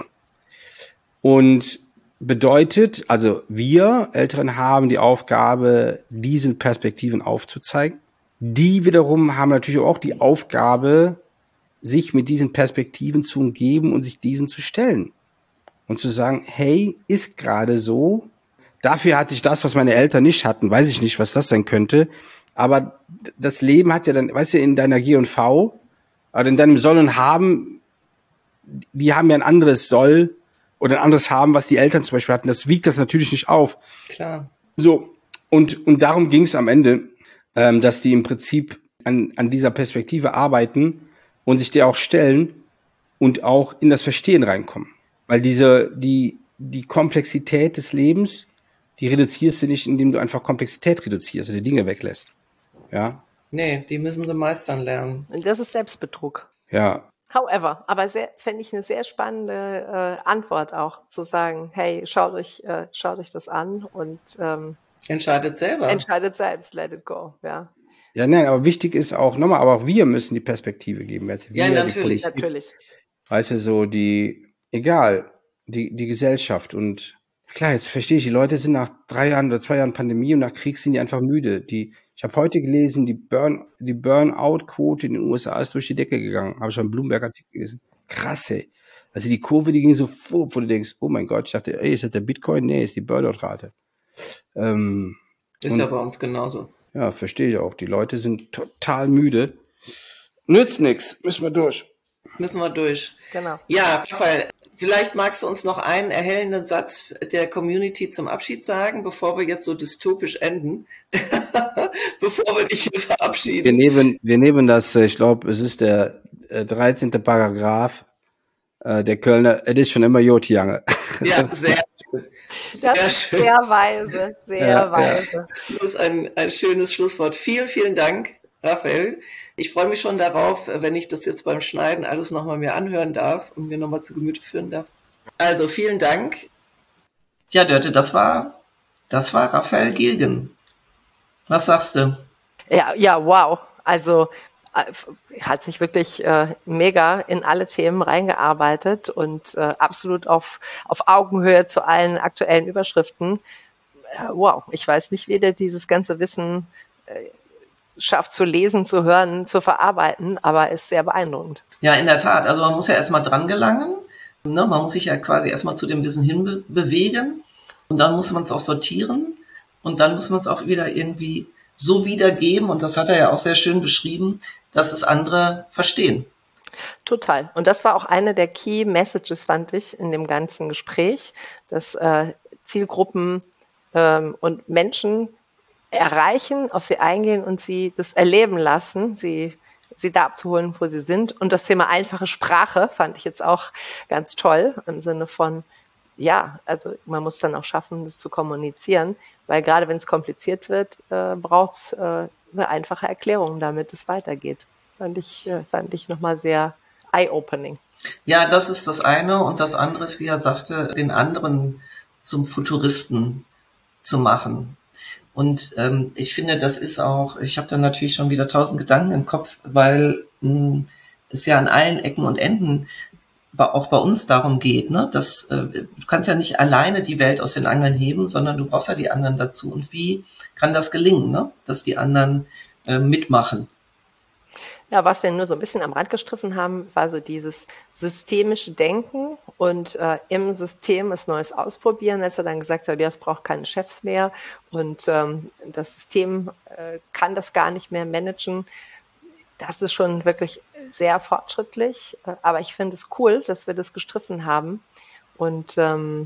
Und bedeutet, also wir Älteren haben die Aufgabe, diese Perspektiven aufzuzeigen. Die wiederum haben natürlich auch die Aufgabe, sich mit diesen Perspektiven zu umgeben und sich diesen zu stellen. Und zu sagen, hey, ist gerade so. Dafür hatte ich das, was meine Eltern nicht hatten. Weiß ich nicht, was das sein könnte. Aber das Leben hat ja dann, weißt du, in deiner G&V, oder in deinem Soll und Haben, die haben ja ein anderes Soll oder ein anderes Haben, was die Eltern zum Beispiel hatten. Das wiegt das natürlich nicht auf. Klar. So, und darum ging es am Ende, dass die im Prinzip an dieser Perspektive arbeiten und sich der auch stellen und auch in das Verstehen reinkommen. Weil die Komplexität des Lebens, die reduzierst du nicht, indem du einfach Komplexität reduzierst oder Dinge weglässt. Ja. Nee, die müssen sie meistern lernen. Und das ist Selbstbetrug. Ja. However, aber fände ich eine sehr spannende Antwort auch, zu sagen, hey, schaut euch das an und entscheidet selber. Entscheidet selbst, let it go, ja. Ja, nein, aber wichtig ist auch, nochmal, aber auch wir müssen die Perspektive geben. Weißt du, ja, wir, natürlich. Weißt du, so die Gesellschaft. Und klar, jetzt verstehe ich, die Leute sind nach 3 Jahren oder 2 Jahren Pandemie und nach Krieg sind die einfach müde. Ich habe heute gelesen, die Burnout-Quote in den USA ist durch die Decke gegangen. Habe ich schon einen Bloomberg-Artikel gelesen. Krass, ey. Also die Kurve, die ging so vor, wo du denkst, oh mein Gott, ich dachte, ey, ist das der Bitcoin? Nee, ist die Burnout-Rate. Ist ja bei uns genauso. Ja, verstehe ich auch. Die Leute sind total müde. Nützt nix. Müssen wir durch. Genau. Ja, Raphael, vielleicht magst du uns noch einen erhellenden Satz der Community zum Abschied sagen, bevor wir jetzt so dystopisch enden, bevor wir dich hier verabschieden. Wir nehmen das, ich glaube, es ist der 13. Paragraph der Kölner, es ist schon immer Jotjange. Ja, sehr schön. Sehr weise, sehr weise. Das ist ein schönes Schlusswort. Vielen, vielen Dank, Raphael. Ich freue mich schon darauf, wenn ich das jetzt beim Schneiden alles nochmal mir anhören darf und mir nochmal zu Gemüte führen darf. Also vielen Dank. Ja, Dörte, das war Raphael Gilgen. Was sagst du? Ja, wow. Also hat sich wirklich mega in alle Themen reingearbeitet und absolut auf Augenhöhe zu allen aktuellen Überschriften. Wow, ich weiß nicht, wie der dieses ganze Wissen schafft zu lesen, zu hören, zu verarbeiten, aber ist sehr beeindruckend. Ja, in der Tat. Also man muss ja erstmal dran gelangen. Ne? Man muss sich ja quasi erstmal zu dem Wissen hin bewegen und dann muss man es auch sortieren und dann muss man es auch wieder irgendwie so wiedergeben, und das hat er ja auch sehr schön beschrieben, dass es andere verstehen. Total. Und das war auch eine der Key Messages, fand ich, in dem ganzen Gespräch, dass Zielgruppen und Menschen erreichen, auf sie eingehen und sie das erleben lassen, sie da abzuholen, wo sie sind. Und das Thema einfache Sprache fand ich jetzt auch ganz toll, im Sinne von, ja, also man muss dann auch schaffen, das zu kommunizieren, weil gerade wenn es kompliziert wird, braucht es eine einfache Erklärung, damit es weitergeht. Fand ich nochmal sehr eye-opening. Ja, das ist das eine. Und das andere ist, wie er sagte, den anderen zum Futuristen zu machen. Und ich finde, das ist auch, ich habe da natürlich schon wieder 1000 Gedanken im Kopf, weil es ja an allen Ecken und Enden auch bei uns darum geht, ne, dass du kannst ja nicht alleine die Welt aus den Angeln heben, sondern du brauchst ja die anderen dazu. Und wie kann das gelingen, ne, dass die anderen mitmachen? Ja, was wir nur so ein bisschen am Rand gestriffen haben, war so dieses systemische Denken und im System was Neues ausprobieren, als er dann gesagt hat, ja, es braucht keine Chefs mehr und das System kann das gar nicht mehr managen. Das ist schon wirklich sehr fortschrittlich, aber ich finde es cool, dass wir das gestriffen haben und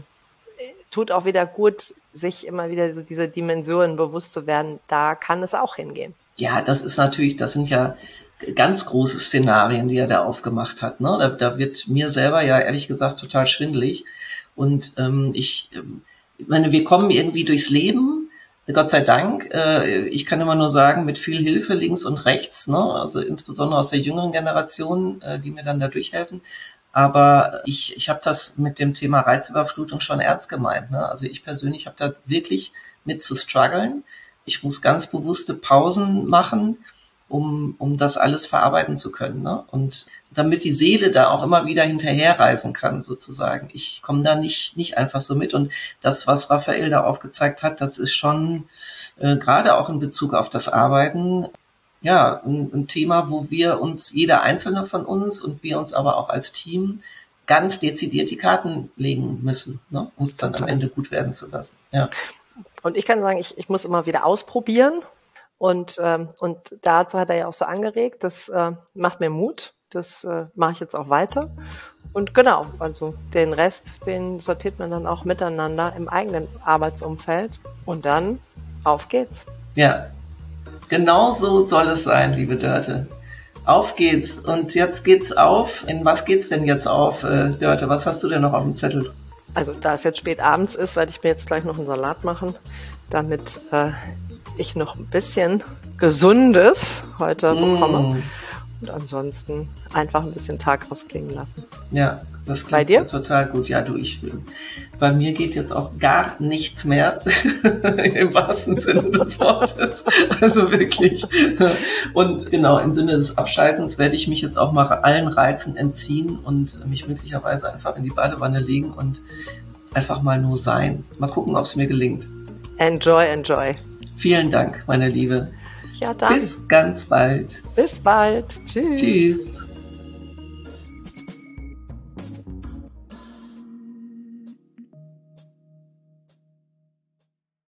tut auch wieder gut, sich immer wieder so diese Dimensionen bewusst zu werden, da kann es auch hingehen. Ja, das ist natürlich, das sind ja ganz große Szenarien, die er da aufgemacht hat. Ne? Da wird mir selber ja ehrlich gesagt total schwindelig. Und ich meine, wir kommen irgendwie durchs Leben, Gott sei Dank. Ich kann immer nur sagen, mit viel Hilfe links und rechts, ne? Also insbesondere aus der jüngeren Generation, die mir dann da durchhelfen. Aber ich habe das mit dem Thema Reizüberflutung schon ernst gemeint. Ne? Also ich persönlich habe da wirklich mit zu strugglen. Ich muss ganz bewusste Pausen machen, um das alles verarbeiten zu können. Ne? Und damit die Seele da auch immer wieder hinterherreisen kann, sozusagen. Ich komme da nicht einfach so mit. Und das, was Raphael da aufgezeigt hat, das ist schon gerade auch in Bezug auf das Arbeiten, ja, ein Thema, wo wir uns, jeder Einzelne von uns und wir uns aber auch als Team ganz dezidiert die Karten legen müssen, ne, um es dann am Ende gut werden zu lassen. Ja. Und ich kann sagen, ich muss immer wieder ausprobieren und dazu hat er ja auch so angeregt, das macht mir Mut, das mache ich jetzt auch weiter. Und genau, also den Rest, den sortiert man dann auch miteinander im eigenen Arbeitsumfeld und dann auf geht's. Ja. Genau so soll es sein, liebe Dörte. Auf geht's. Und jetzt geht's auf. In was geht's denn jetzt auf, Dörte? Was hast du denn noch auf dem Zettel? Also da es jetzt spät abends ist, werde ich mir jetzt gleich noch einen Salat machen, damit ich noch ein bisschen Gesundes heute bekomme. Und ansonsten einfach ein bisschen Tag rausklingen lassen. Ja, das klingt total gut. Ja, bei mir geht jetzt auch gar nichts mehr, im wahrsten Sinne des Wortes. Also wirklich. Und genau, im Sinne des Abschaltens werde ich mich jetzt auch mal allen Reizen entziehen und mich möglicherweise einfach in die Badewanne legen und einfach mal nur sein. Mal gucken, ob es mir gelingt. Enjoy. Vielen Dank, meine Liebe. Ja, dann. Bis ganz bald. Bis bald. Tschüss. Tschüss.